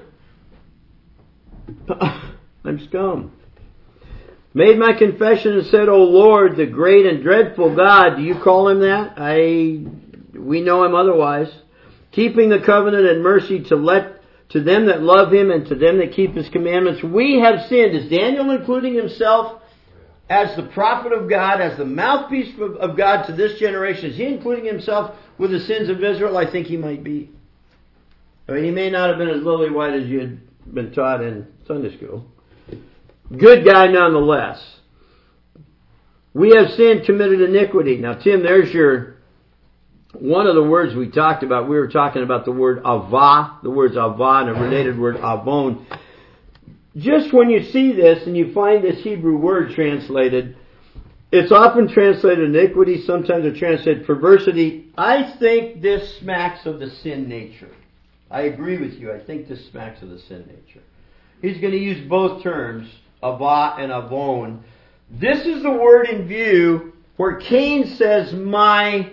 I'm scum. Made my confession and said, O Lord, the great and dreadful God. Do you call Him that? I we know Him otherwise. Keeping the covenant and mercy to let to them that love Him and to them that keep His commandments. We have sinned. Is Daniel including himself as the prophet of God, as the mouthpiece of God to this generation? Is he including himself with the sins of Israel? I think he might be. I mean, he may not have been as lily white as you had been taught in Sunday school. Good guy nonetheless. We have sinned, committed iniquity. Now, Tim, there's your, one of the words we talked about. We were talking about the word avah, the words avah and a related word avon. Just when you see this and you find this Hebrew word translated, it's often translated iniquity, sometimes it's translated perversity. I think this smacks of the sin nature. I agree with you. I think this smacks of the sin nature. He's going to use both terms, avah and avon. This is the word in view where Cain says, my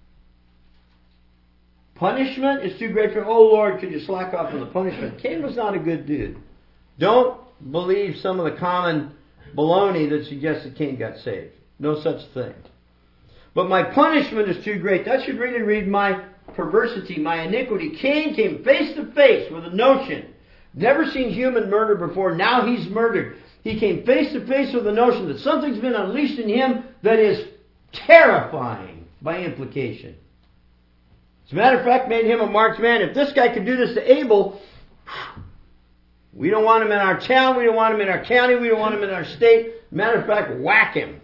punishment is too great for, oh Lord, could you slack off on the punishment? Cain was not a good dude. Don't believe some of the common baloney that suggests that Cain got saved. No such thing. But my punishment is too great. That should really read my perversity, my iniquity. Cain came face to face with a notion. Never seen human murder before. Now he's murdered. He came face to face with the notion that something's been unleashed in him that is terrifying by implication. As a matter of fact, made him a marked man. If this guy could do this to Abel, we don't want him in our town, we don't want him in our county, we don't want him in our state. Matter of fact, whack him.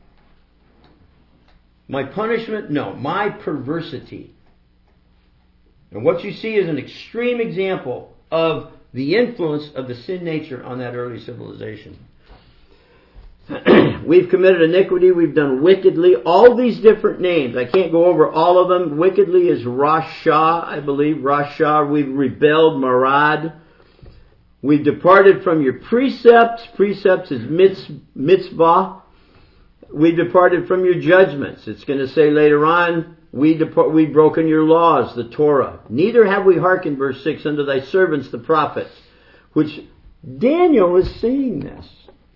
My punishment? No, my perversity. And what you see is an extreme example of the influence of the sin nature on that early civilization. We've committed iniquity, we've done wickedly, all these different names. I can't go over all of them. Wickedly is Rasha, I believe. Rasha, we've rebelled, Marad. We've departed from your precepts. Precepts is mitzvah. We departed from your judgments. It's going to say later on, we depart, we've broken your laws, the Torah. Neither have we hearkened, verse six, unto thy servants, the prophets. Which Daniel is saying this.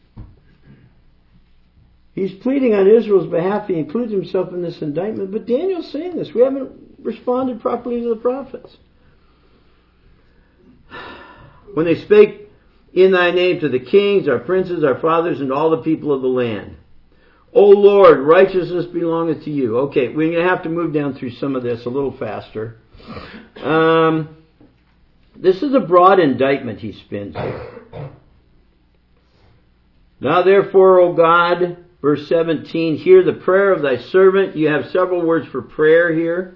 He's pleading on Israel's behalf. He includes himself in this indictment. But Daniel's saying this. We haven't responded properly to the prophets. When they spake in thy name to the kings, our princes, our fathers, and all the people of the land. O Lord, righteousness belongeth to you. Okay, we're going to have to move down through some of this a little faster. Um, this is a broad indictment he spins here. Now therefore, O God, verse seventeen, hear the prayer of thy servant. You have several words for prayer here.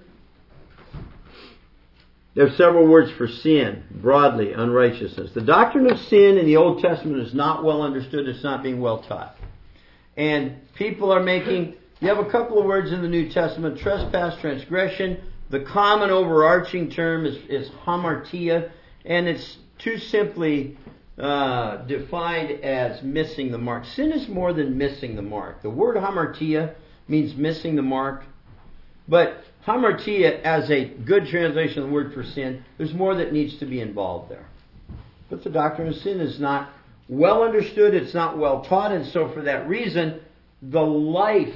There are several words for sin, broadly, unrighteousness. The doctrine of sin in the Old Testament is not well understood. It's not being well taught. And people are making, you have a couple of words in the New Testament, trespass, transgression. The common overarching term is, is hamartia, and it's too simply uh, defined as missing the mark. Sin is more than missing the mark. The word hamartia means missing the mark. But hamartia, as a good translation of the word for sin, there's more that needs to be involved there. But the doctrine of sin is not well understood, it's not well taught, and so for that reason, the life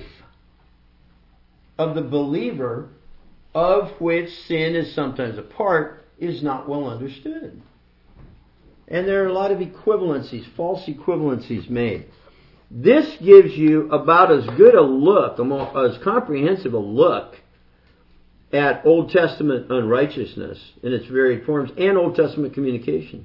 of the believer, of which sin is sometimes a part, is not well understood. And there are a lot of equivalencies, false equivalencies made. This gives you about as good a look, as comprehensive a look at Old Testament unrighteousness in its varied forms and Old Testament communication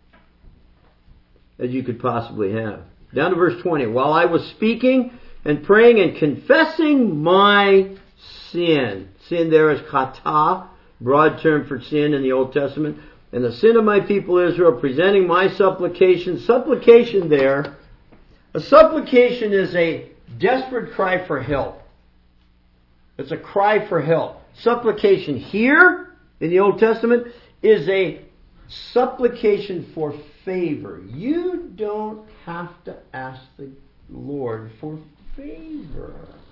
as you could possibly have. Down to verse twenty. While I was speaking and praying and confessing my sin. Sin there is kata, broad term for sin in the Old Testament. And the sin of my people Israel, presenting my supplication. Supplication there, a supplication is a desperate cry for help. It's a cry for help. Supplication here in the Old Testament is a supplication for favor. You don't have to ask the Lord for favor.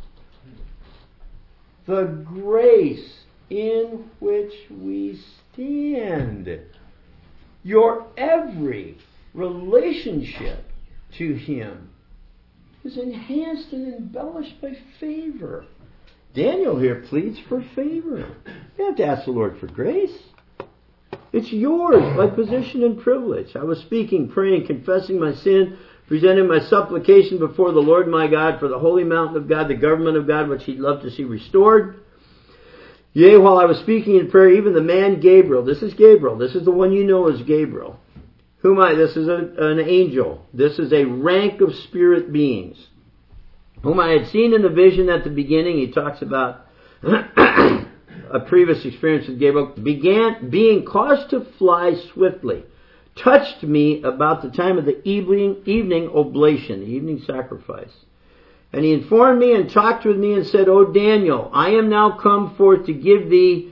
The grace in which we stand, your every relationship to Him is enhanced and embellished by favor. Daniel here pleads for favor. You don't have to ask the Lord for grace. It's yours by position and privilege. I was speaking, praying, confessing my sin, presenting my supplication before the Lord my God for the holy mountain of God, the government of God, which He'd love to see restored. Yea, while I was speaking in prayer, even the man Gabriel, this is Gabriel, this is the one you know as Gabriel, whom I, this is a, an angel, this is a rank of spirit beings, whom I had seen in the vision at the beginning. He talks about a previous experience with Gabriel, began being caused to fly swiftly, touched me about the time of the evening, evening oblation, the evening sacrifice. And he informed me and talked with me and said, O Daniel, I am now come forth to give thee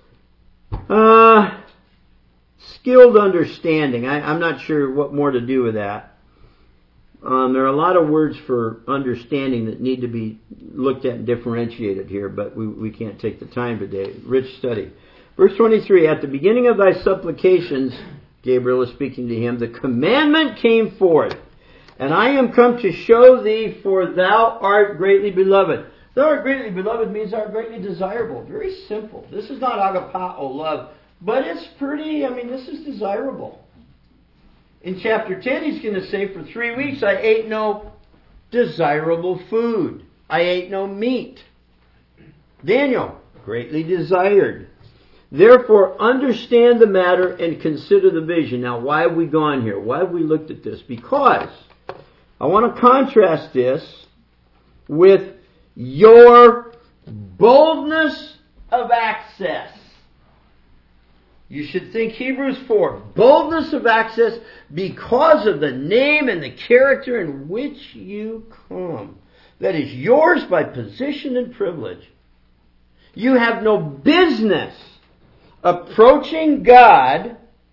uh, skilled understanding. I, I'm not sure what more to do with that. Um, there are a lot of words for understanding that need to be looked at and differentiated here, but we, we can't take the time today. Rich study. Verse twenty-three, at the beginning of thy supplications, Gabriel is speaking to him, the commandment came forth. And I am come to show thee, for thou art greatly beloved. Thou art greatly beloved means thou art greatly desirable. Very simple. This is not agapao love, but it's pretty, I mean, this is desirable. In chapter ten, he's going to say, for three weeks I ate no desirable food. I ate no meat. Daniel, greatly desired. Therefore, understand the matter and consider the vision. Now, why have we gone here? Why have we looked at this? Because I want to contrast this with your boldness of access. You should think Hebrews four. Boldness of access because of the name and the character in which you come. That is yours by position and privilege. You have no business approaching God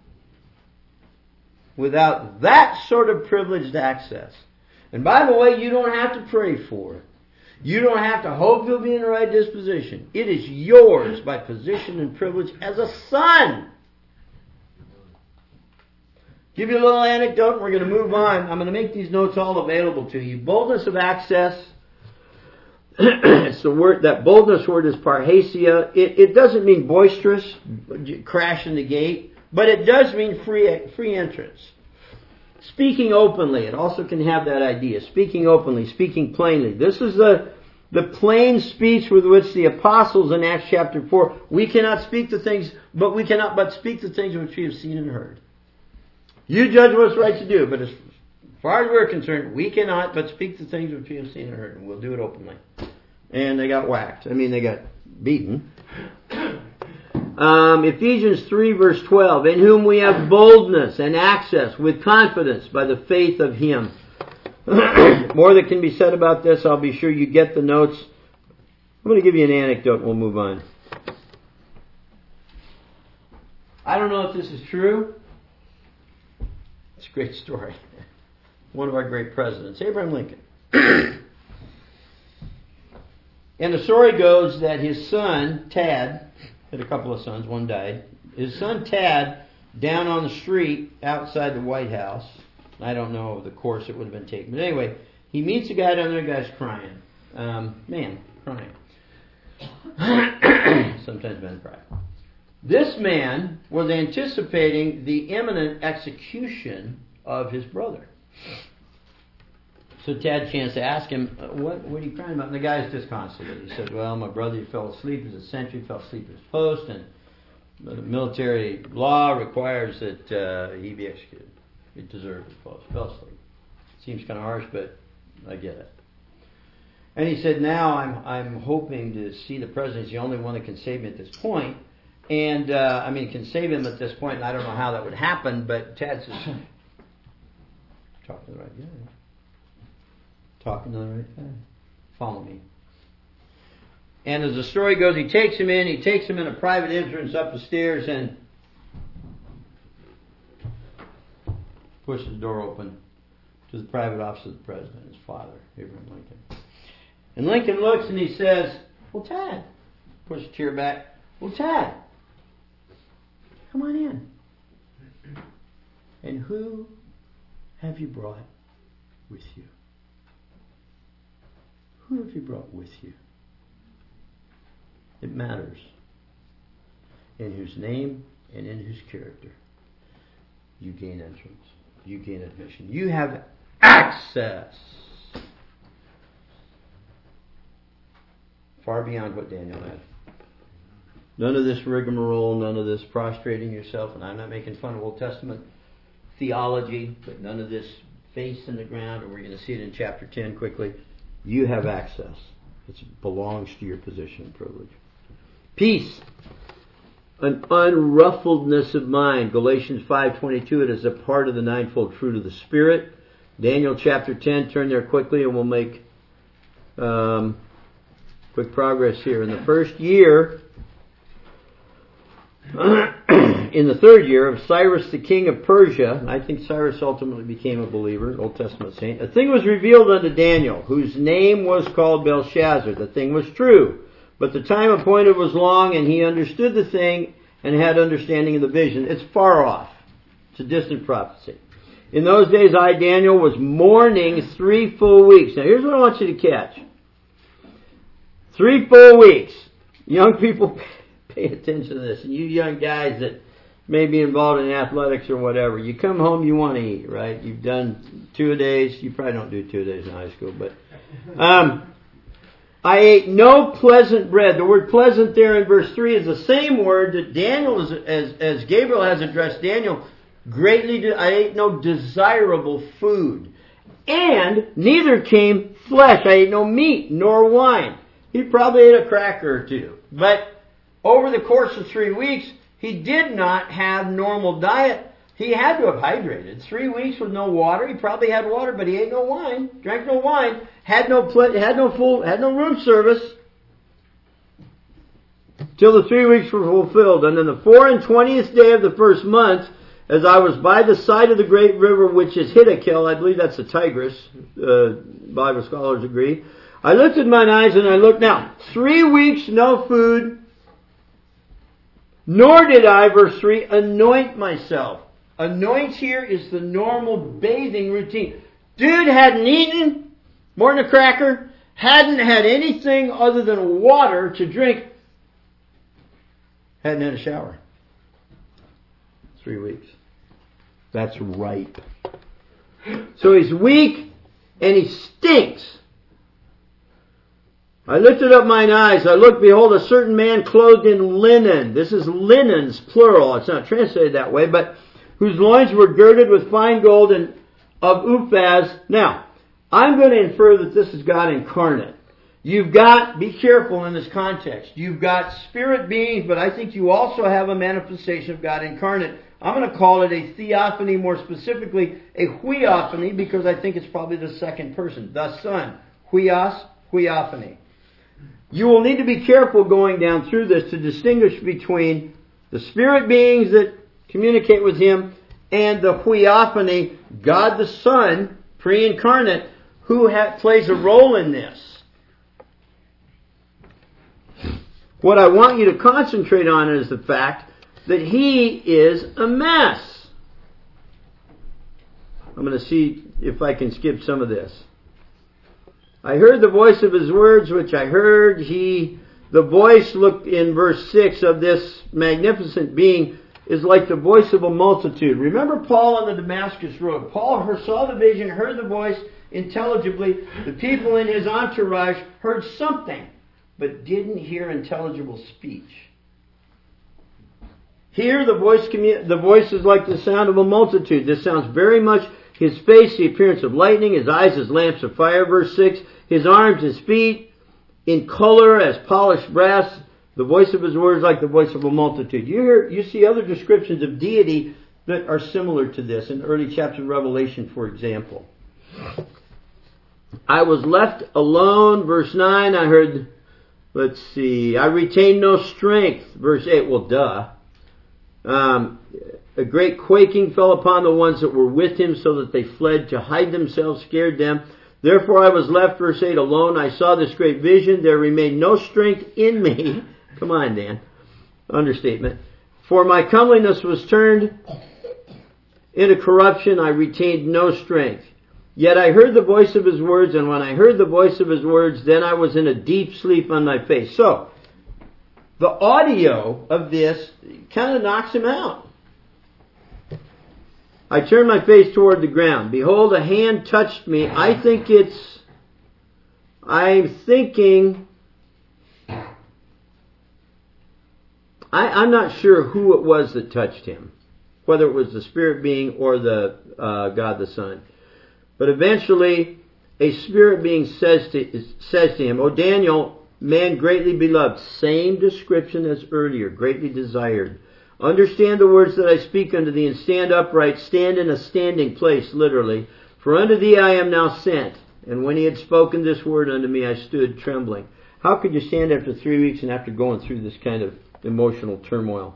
without that sort of privileged access. And by the way, you don't have to pray for it. You don't have to hope you'll be in the right disposition. It is yours by position and privilege as a son. Give you a little anecdote and we're going to move on. I'm going to make these notes all available to you. Boldness of access. It's the word, that boldness word is parhasia. It, it doesn't mean boisterous, crash in the gate, but it does mean free, free entrance. Speaking openly, it also can have that idea. Speaking openly, speaking plainly. This is the, the plain speech with which the apostles in Acts chapter four, we cannot speak the things, but we cannot but speak the things which we have seen and heard. You judge what's right to do, but as far as we're concerned, we cannot but speak the things which we have seen and heard, and we'll do it openly. And they got whacked. I mean, they got beaten. Um, Ephesians three verse twelve, in whom we have boldness and access with confidence by the faith of Him. More that can be said about this. I'll be sure you get the notes. I'm going to give you an anecdote and we'll move on. I don't know if this is true. It's a great story. One of our great presidents, Abraham Lincoln. And the story goes that his son, Tad, had a couple of sons, one died. His son Tad, down on the street outside the White House, I don't know the course it would have been taken, but anyway, he meets a guy down there, the guy's crying. Um, man, crying. Sometimes men cry. This man was anticipating the imminent execution of his brother. So Tad had a chance to ask him, what, what are you crying about? And the guy's disconsolate. He said, well, my brother fell asleep as a sentry, fell asleep at his post, and the military law requires that uh, he be executed. He deserved his post. Fell asleep. Seems kind of harsh, but I get it. And he said, now I'm I'm hoping to see the president. He's the only one that can save me at this point. And, uh, I mean, can save him at this point, and I don't know how that would happen, but Tad says, talking to the right guy. Talking to the right guy. Follow me. And as the story goes, he takes him in, he takes him in a private entrance up the stairs and pushes the door open to the private office of the president, his father, Abraham Lincoln. And Lincoln looks and he says, well, Tad, pushes the chair back, well, Tad, come on in. And who have you brought with you? Who have you brought with you? It matters. In whose name and in whose character you gain entrance, you gain admission. You have access. Far beyond what Daniel had. None of this rigmarole, none of this prostrating yourself, and I'm not making fun of Old Testament theology, but none of this face in the ground, and we're going to see it in chapter ten quickly. You have access. It belongs to your position and privilege. Peace. An unruffledness of mind. Galatians five twenty-two, it is a part of the ninefold fruit of the Spirit. Daniel chapter ten, turn there quickly and we'll make um, quick progress here. In the first year, in the third year of Cyrus the king of Persia, I think Cyrus ultimately became a believer, Old Testament saint, a thing was revealed unto Daniel, whose name was called Belshazzar. The thing was true, but the time appointed was long, and he understood the thing and had understanding of the vision. It's far off. It's a distant prophecy. In those days I, Daniel, was mourning three full weeks. Now here's what I want you to catch. Three full weeks. Young people, pay attention to this. And you young guys that may be involved in athletics or whatever, you come home, you want to eat, right? You've done two a days. You probably don't do two a days in high school, but um, I ate no pleasant bread. The word pleasant there in verse three is the same word that Daniel, is, as, as Gabriel has addressed Daniel, greatly. De- I ate no desirable food, and neither came flesh. I ate no meat nor wine. He probably ate a cracker or two, but over the course of three weeks, he did not have normal diet. He had to have hydrated. Three weeks with no water. He probably had water, but he ate no wine, drank no wine, had no pl- had no full, had no room service till the three weeks were fulfilled. And then the four and twentieth day of the first month, as I was by the side of the great river, which is Hiddekel, I believe that's the Tigris. Uh, Bible scholars agree. I lifted mine eyes and I looked. Now, three weeks no food. Nor did I, verse three, anoint myself. Anoint here is the normal bathing routine. Dude hadn't eaten more than a cracker, hadn't had anything other than water to drink, hadn't had a shower. Three weeks. That's ripe. So he's weak and he stinks. I lifted up mine eyes. I looked, behold, a certain man clothed in linen. This is linens, plural. It's not translated that way, but whose loins were girded with fine gold and of Uphaz. Now, I'm going to infer that this is God incarnate. You've got, be careful in this context, you've got spirit beings, but I think you also have a manifestation of God incarnate. I'm going to call it a theophany, more specifically a huiophany, because I think it's probably the second person, the Son. Huios, huiophany. You will need to be careful going down through this to distinguish between the spirit beings that communicate with Him and the huiophany, God the Son, pre-incarnate, who ha- plays a role in this. What I want you to concentrate on is the fact that He is a mess. I'm going to see if I can skip some of this. I heard the voice of His words, which I heard. He, the voice, look in verse six of this magnificent being, is like the voice of a multitude. Remember Paul on the Damascus Road. Paul heard, saw the vision, heard the voice intelligibly. The people in his entourage heard something, but didn't hear intelligible speech. Here the voice, the voice is like the sound of a multitude. This sounds very much His face, the appearance of lightning, His eyes as lamps of fire, verse six, His arms, His feet, in color as polished brass, the voice of His words like the voice of a multitude. You hear, you see other descriptions of deity that are similar to this in early chapters of Revelation, for example. I was left alone, verse nine, I heard, let's see, I retained no strength, verse eight, well duh. Um, a great quaking fell upon the ones that were with him, so that they fled to hide themselves, scared them. Therefore I was left, verse eight, alone. I saw this great vision. There remained no strength in me. Come on, Dan. Understatement. For my comeliness was turned into corruption. I retained no strength. Yet I heard the voice of His words, and when I heard the voice of His words, then I was in a deep sleep on my face. So, the audio of this kind of knocks him out. I turned my face toward the ground. Behold, a hand touched me. I think it's, I'm thinking, I, I'm not sure who it was that touched him. Whether it was the spirit being or the uh, God the Son. But eventually, a spirit being says to, says to him, O Daniel, man greatly beloved. Same description as earlier, greatly desired. Understand the words that I speak unto thee, and stand upright, stand in a standing place, literally. For unto thee I am now sent. And when he had spoken this word unto me, I stood trembling. How could you stand after three weeks and after going through this kind of emotional turmoil?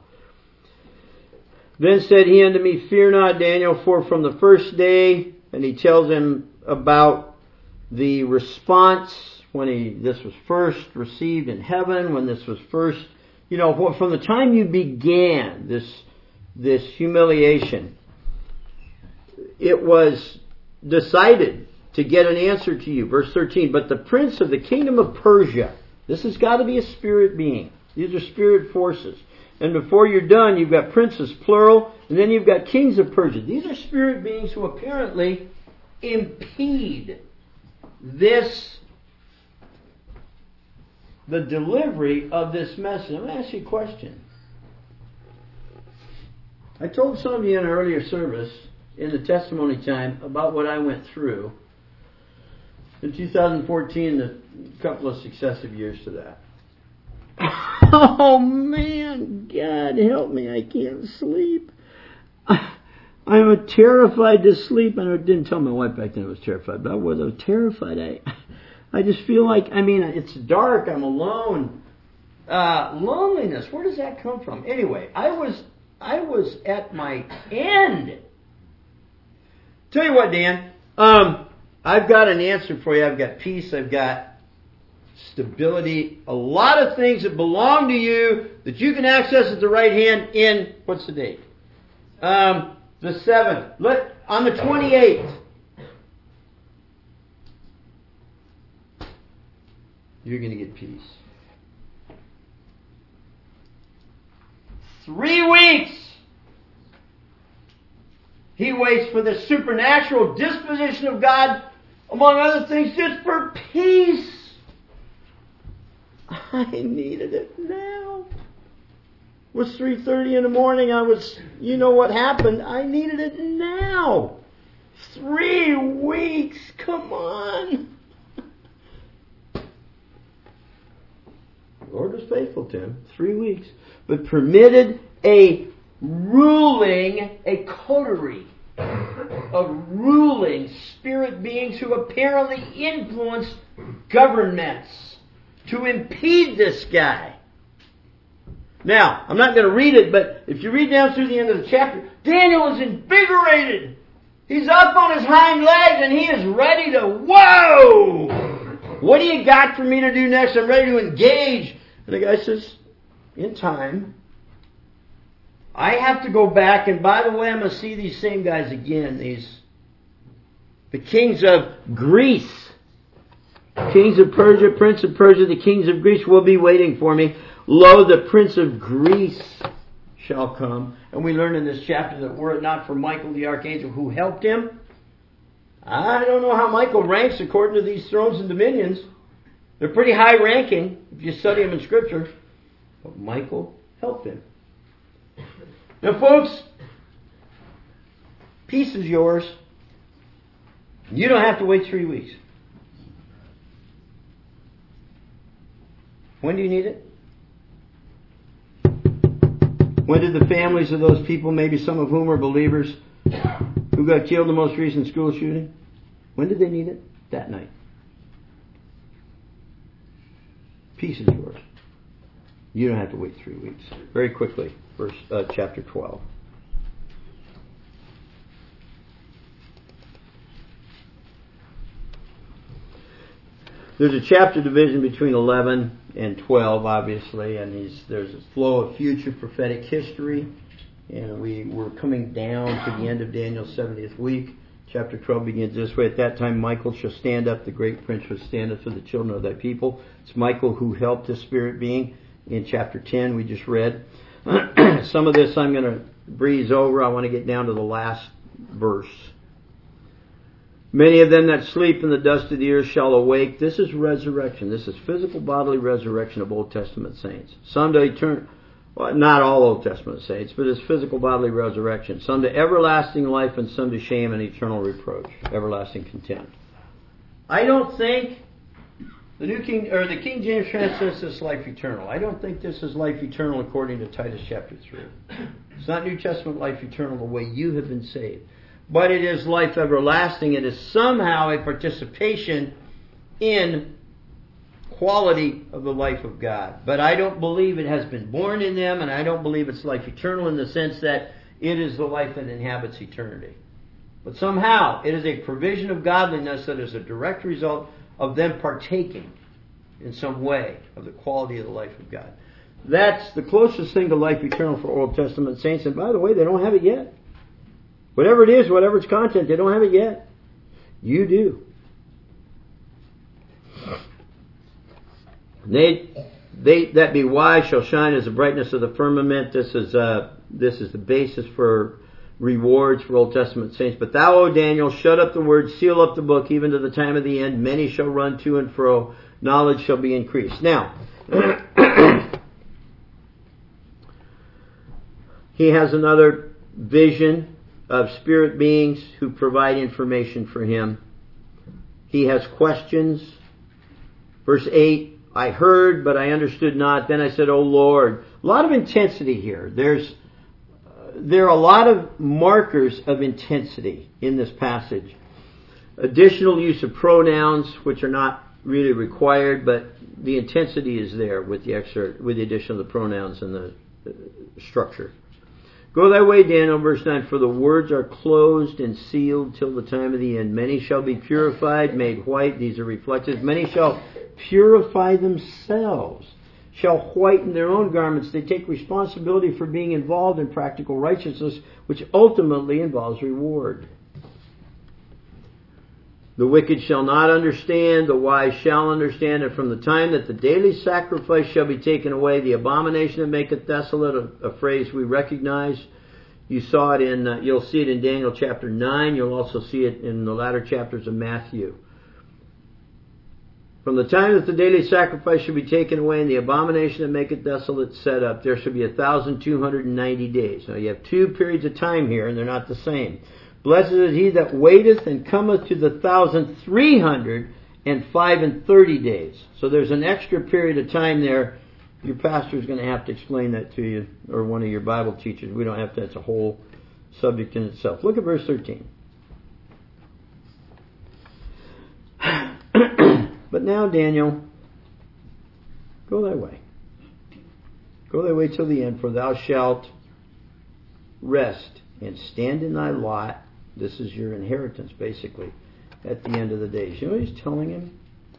Then said he unto me, Fear not, Daniel, for from the first day, and he tells him about the response when he this was first received in heaven, when this was first, you know, from the time you began this this humiliation, it was decided to get an answer to you. Verse thirteen, but the prince of the kingdom of Persia, this has got to be a spirit being. These are spirit forces. And before you're done, you've got princes, plural, and then you've got kings of Persia. These are spirit beings who apparently impede this, the delivery of this message. I'm going to ask you a question. I told some of you in an earlier service, in the testimony time, about what I went through in two thousand fourteen, a couple of successive years to that. Oh man, God help me, I can't sleep. I'm terrified to sleep. I didn't tell my wife back then I was terrified, but I was, I was terrified. I I just feel like, I mean, it's dark, I'm alone. Uh, loneliness, where does that come from? Anyway, I was I was at my end. Tell you what, Dan, um, I've got an answer for you. I've got peace, I've got stability, a lot of things that belong to you that you can access at the right hand in, what's the date? Um, the seventh. Let, on the twenty-eighth. You're going to get peace. Three weeks. He waits for the supernatural disposition of God, among other things, just for peace. I needed it now. It was three thirty in the morning. I was, you know what happened. I needed it now. Three weeks. Come on. The Lord was faithful to him. Three weeks. But permitted a ruling, a coterie of ruling spirit beings who apparently influenced governments to impede this guy. Now, I'm not going to read it, but if you read down through the end of the chapter, Daniel is invigorated. He's up on his hind legs and he is ready to, whoa! What do you got for me to do next? I'm ready to engage. And the guy says, in time, I have to go back, and by the way, I'm going to see these same guys again, these, the kings of Greece. Kings of Persia, prince of Persia, the kings of Greece will be waiting for me. Lo, the prince of Greece shall come. And we learn in this chapter that were it not for Michael the archangel who helped him, I don't know how Michael ranks according to these thrones and dominions. They're pretty high ranking if you study them in Scripture. But Michael helped him. Now folks, peace is yours. You don't have to wait three weeks. When do you need it? When did the families of those people, maybe some of whom are believers, who got killed in the most recent school shooting, when did they need it? That night. Peace is yours. You don't have to wait three weeks. Very quickly, verse uh, chapter twelve. There's a chapter division between eleven and twelve, obviously, and these, there's a flow of future prophetic history, and we we're coming down to the end of Daniel's seventieth week. Chapter twelve begins this way: At that time Michael shall stand up, the great prince shall stand up for the children of thy people. It's Michael who helped the spirit being. in chapter ten we just read. Some of this I'm going to breeze over. I want to get down to the last verse. Many of them that sleep in the dust of the earth shall awake. This is resurrection. This is physical bodily resurrection of Old Testament saints. Some to eternal, well, not all Old Testament saints, but it's physical bodily resurrection. Some to everlasting life and some to shame and eternal reproach, everlasting contempt. I don't think the New King or the King James translates this life eternal. I don't think this is life eternal according to Titus chapter three. It's not New Testament life eternal the way you have been saved. But it is life everlasting. It is somehow a participation in quality of the life of God. But I don't believe it has been born in them, and I don't believe it's life eternal in the sense that it is the life that inhabits eternity. But somehow it is a provision of godliness that is a direct result of them partaking in some way of the quality of the life of God. That's the closest thing to life eternal for Old Testament saints. And by the way, they don't have it yet. Whatever it is, whatever its content, they don't have it yet. You do. They, they that be wise shall shine as the brightness of the firmament. This is uh, this is the basis for rewards for Old Testament saints. But thou, O Daniel, shut up the word, seal up the book, even to the time of the end. Many shall run to and fro. Knowledge shall be increased. Now, he has another vision of spirit beings who provide information for him. He has questions. Verse eight, I heard, but I understood not. Then I said, O Lord. A lot of intensity here. There's, uh, there are a lot of markers of intensity in this passage. Additional use of pronouns, which are not really required, but the intensity is there with the extra, with the addition of the pronouns and the uh, structure. Go thy way, Daniel, verse nine, for the words are closed and sealed till the time of the end. Many shall be purified, made white. These are reflected. Many shall purify themselves, shall whiten their own garments. They take responsibility for being involved in practical righteousness, which ultimately involves reward. The wicked shall not understand, the wise shall understand, and from the time that the daily sacrifice shall be taken away, the abomination that maketh desolate, a, a phrase we recognize. You saw it in, uh, you'll see it in Daniel chapter nine. You'll also see it in the latter chapters of Matthew. From the time that the daily sacrifice shall be taken away, and the abomination that maketh desolate set up, there shall be a thousand two hundred and ninety days. Now you have two periods of time here, and they're not the same. Blessed is he that waiteth and cometh to the thousand three hundred and five and thirty days. So there's an extra period of time there. Your pastor is going to have to explain that to you, or one of your Bible teachers. We don't have to. That's a whole subject in itself. Look at verse thirteen. But now, Daniel, go thy way. Go thy way till the end, for thou shalt rest and stand in thy lot. This is your inheritance, basically, at the end of the days. You know what he's telling him?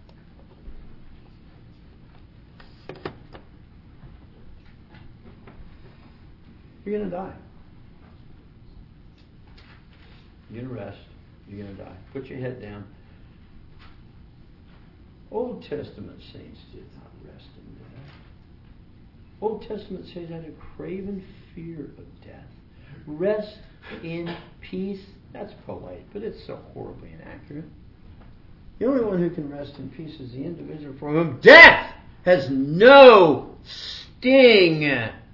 You're going to die. You're going to rest. You're going to die. Put your head down. Old Testament saints did not rest in death. Old Testament saints had a craven fear of death. Rest in peace. That's polite, but it's so horribly inaccurate. The only one who can rest in peace is the individual for whom death has no sting.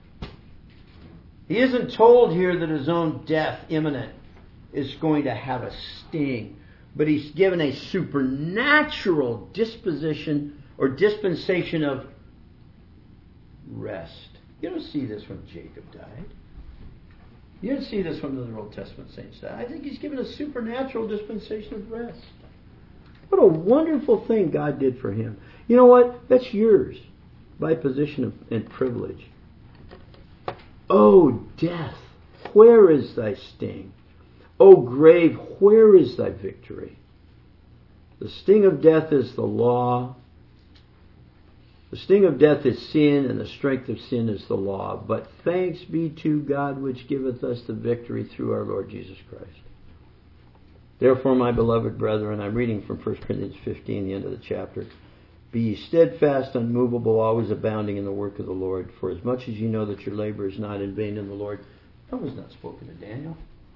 He isn't told here that his own death, imminent, is going to have a sting. But he's given a supernatural disposition or dispensation of rest. You don't see this when Jacob died. You don't see this when the Old Testament saints died. I think he's given a supernatural dispensation of rest. What a wonderful thing God did for him. You know what? That's yours by position and privilege. O death, where is thy sting? O grave, where is thy victory? The sting of death is the law. The sting of death is sin, and the strength of sin is the law. But thanks be to God which giveth us the victory through our Lord Jesus Christ. Therefore, my beloved brethren, I'm reading from First Corinthians fifteen, the end of the chapter. Be ye steadfast, unmovable, always abounding in the work of the Lord. For as much as you know that your labor is not in vain in the Lord. That was not spoken to Daniel.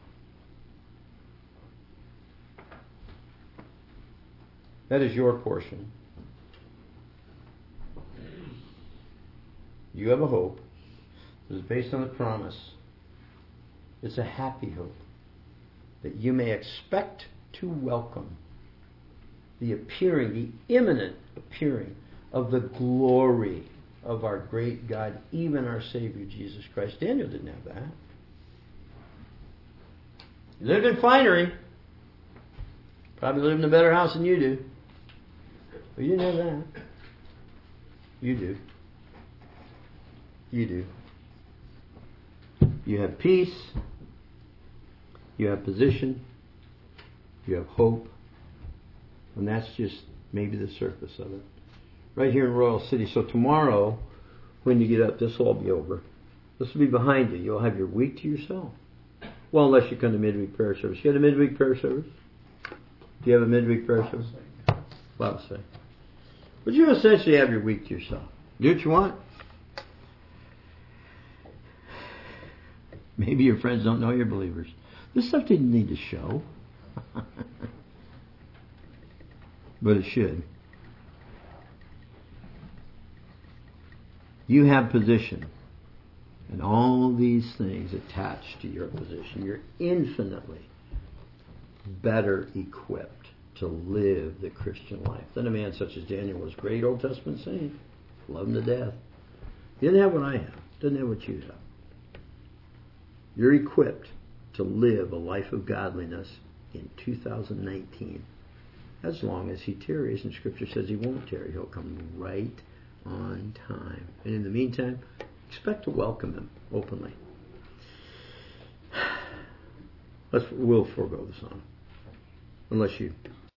That is your portion. You have a hope. It is based on the promise. It's a happy hope that you may expect to welcome the appearing, the imminent appearing of the glory of our great God, even our Savior Jesus Christ. Daniel didn't have that. He lived in finery. Probably lived in a better house than you do. But you didn't have that. You do. You do. You have peace. You have position. You have hope. And that's just maybe the surface of it. Right here in Royal City. So tomorrow, when you get up, this will all be over. This will be behind you. You'll have your week to yourself. Well, unless you come to midweek prayer service. You had a midweek prayer service? Do you have a midweek prayer service? Bible study. But you essentially have your week to yourself. Do what you want. Maybe your friends don't know you're believers. This stuff didn't need to show. But it should. You have position. And all these things attached to your position. You're infinitely better equipped to live the Christian life than a man such as Daniel was. Great Old Testament saint. Love him to death. He didn't have what I have. Doesn't have what you have. You're equipped to live a life of godliness in two thousand nineteen. As long as he tarries, and Scripture says he won't tarry. He'll come right on time. And in the meantime, expect to welcome him openly. Let's, we'll forego the song. Unless you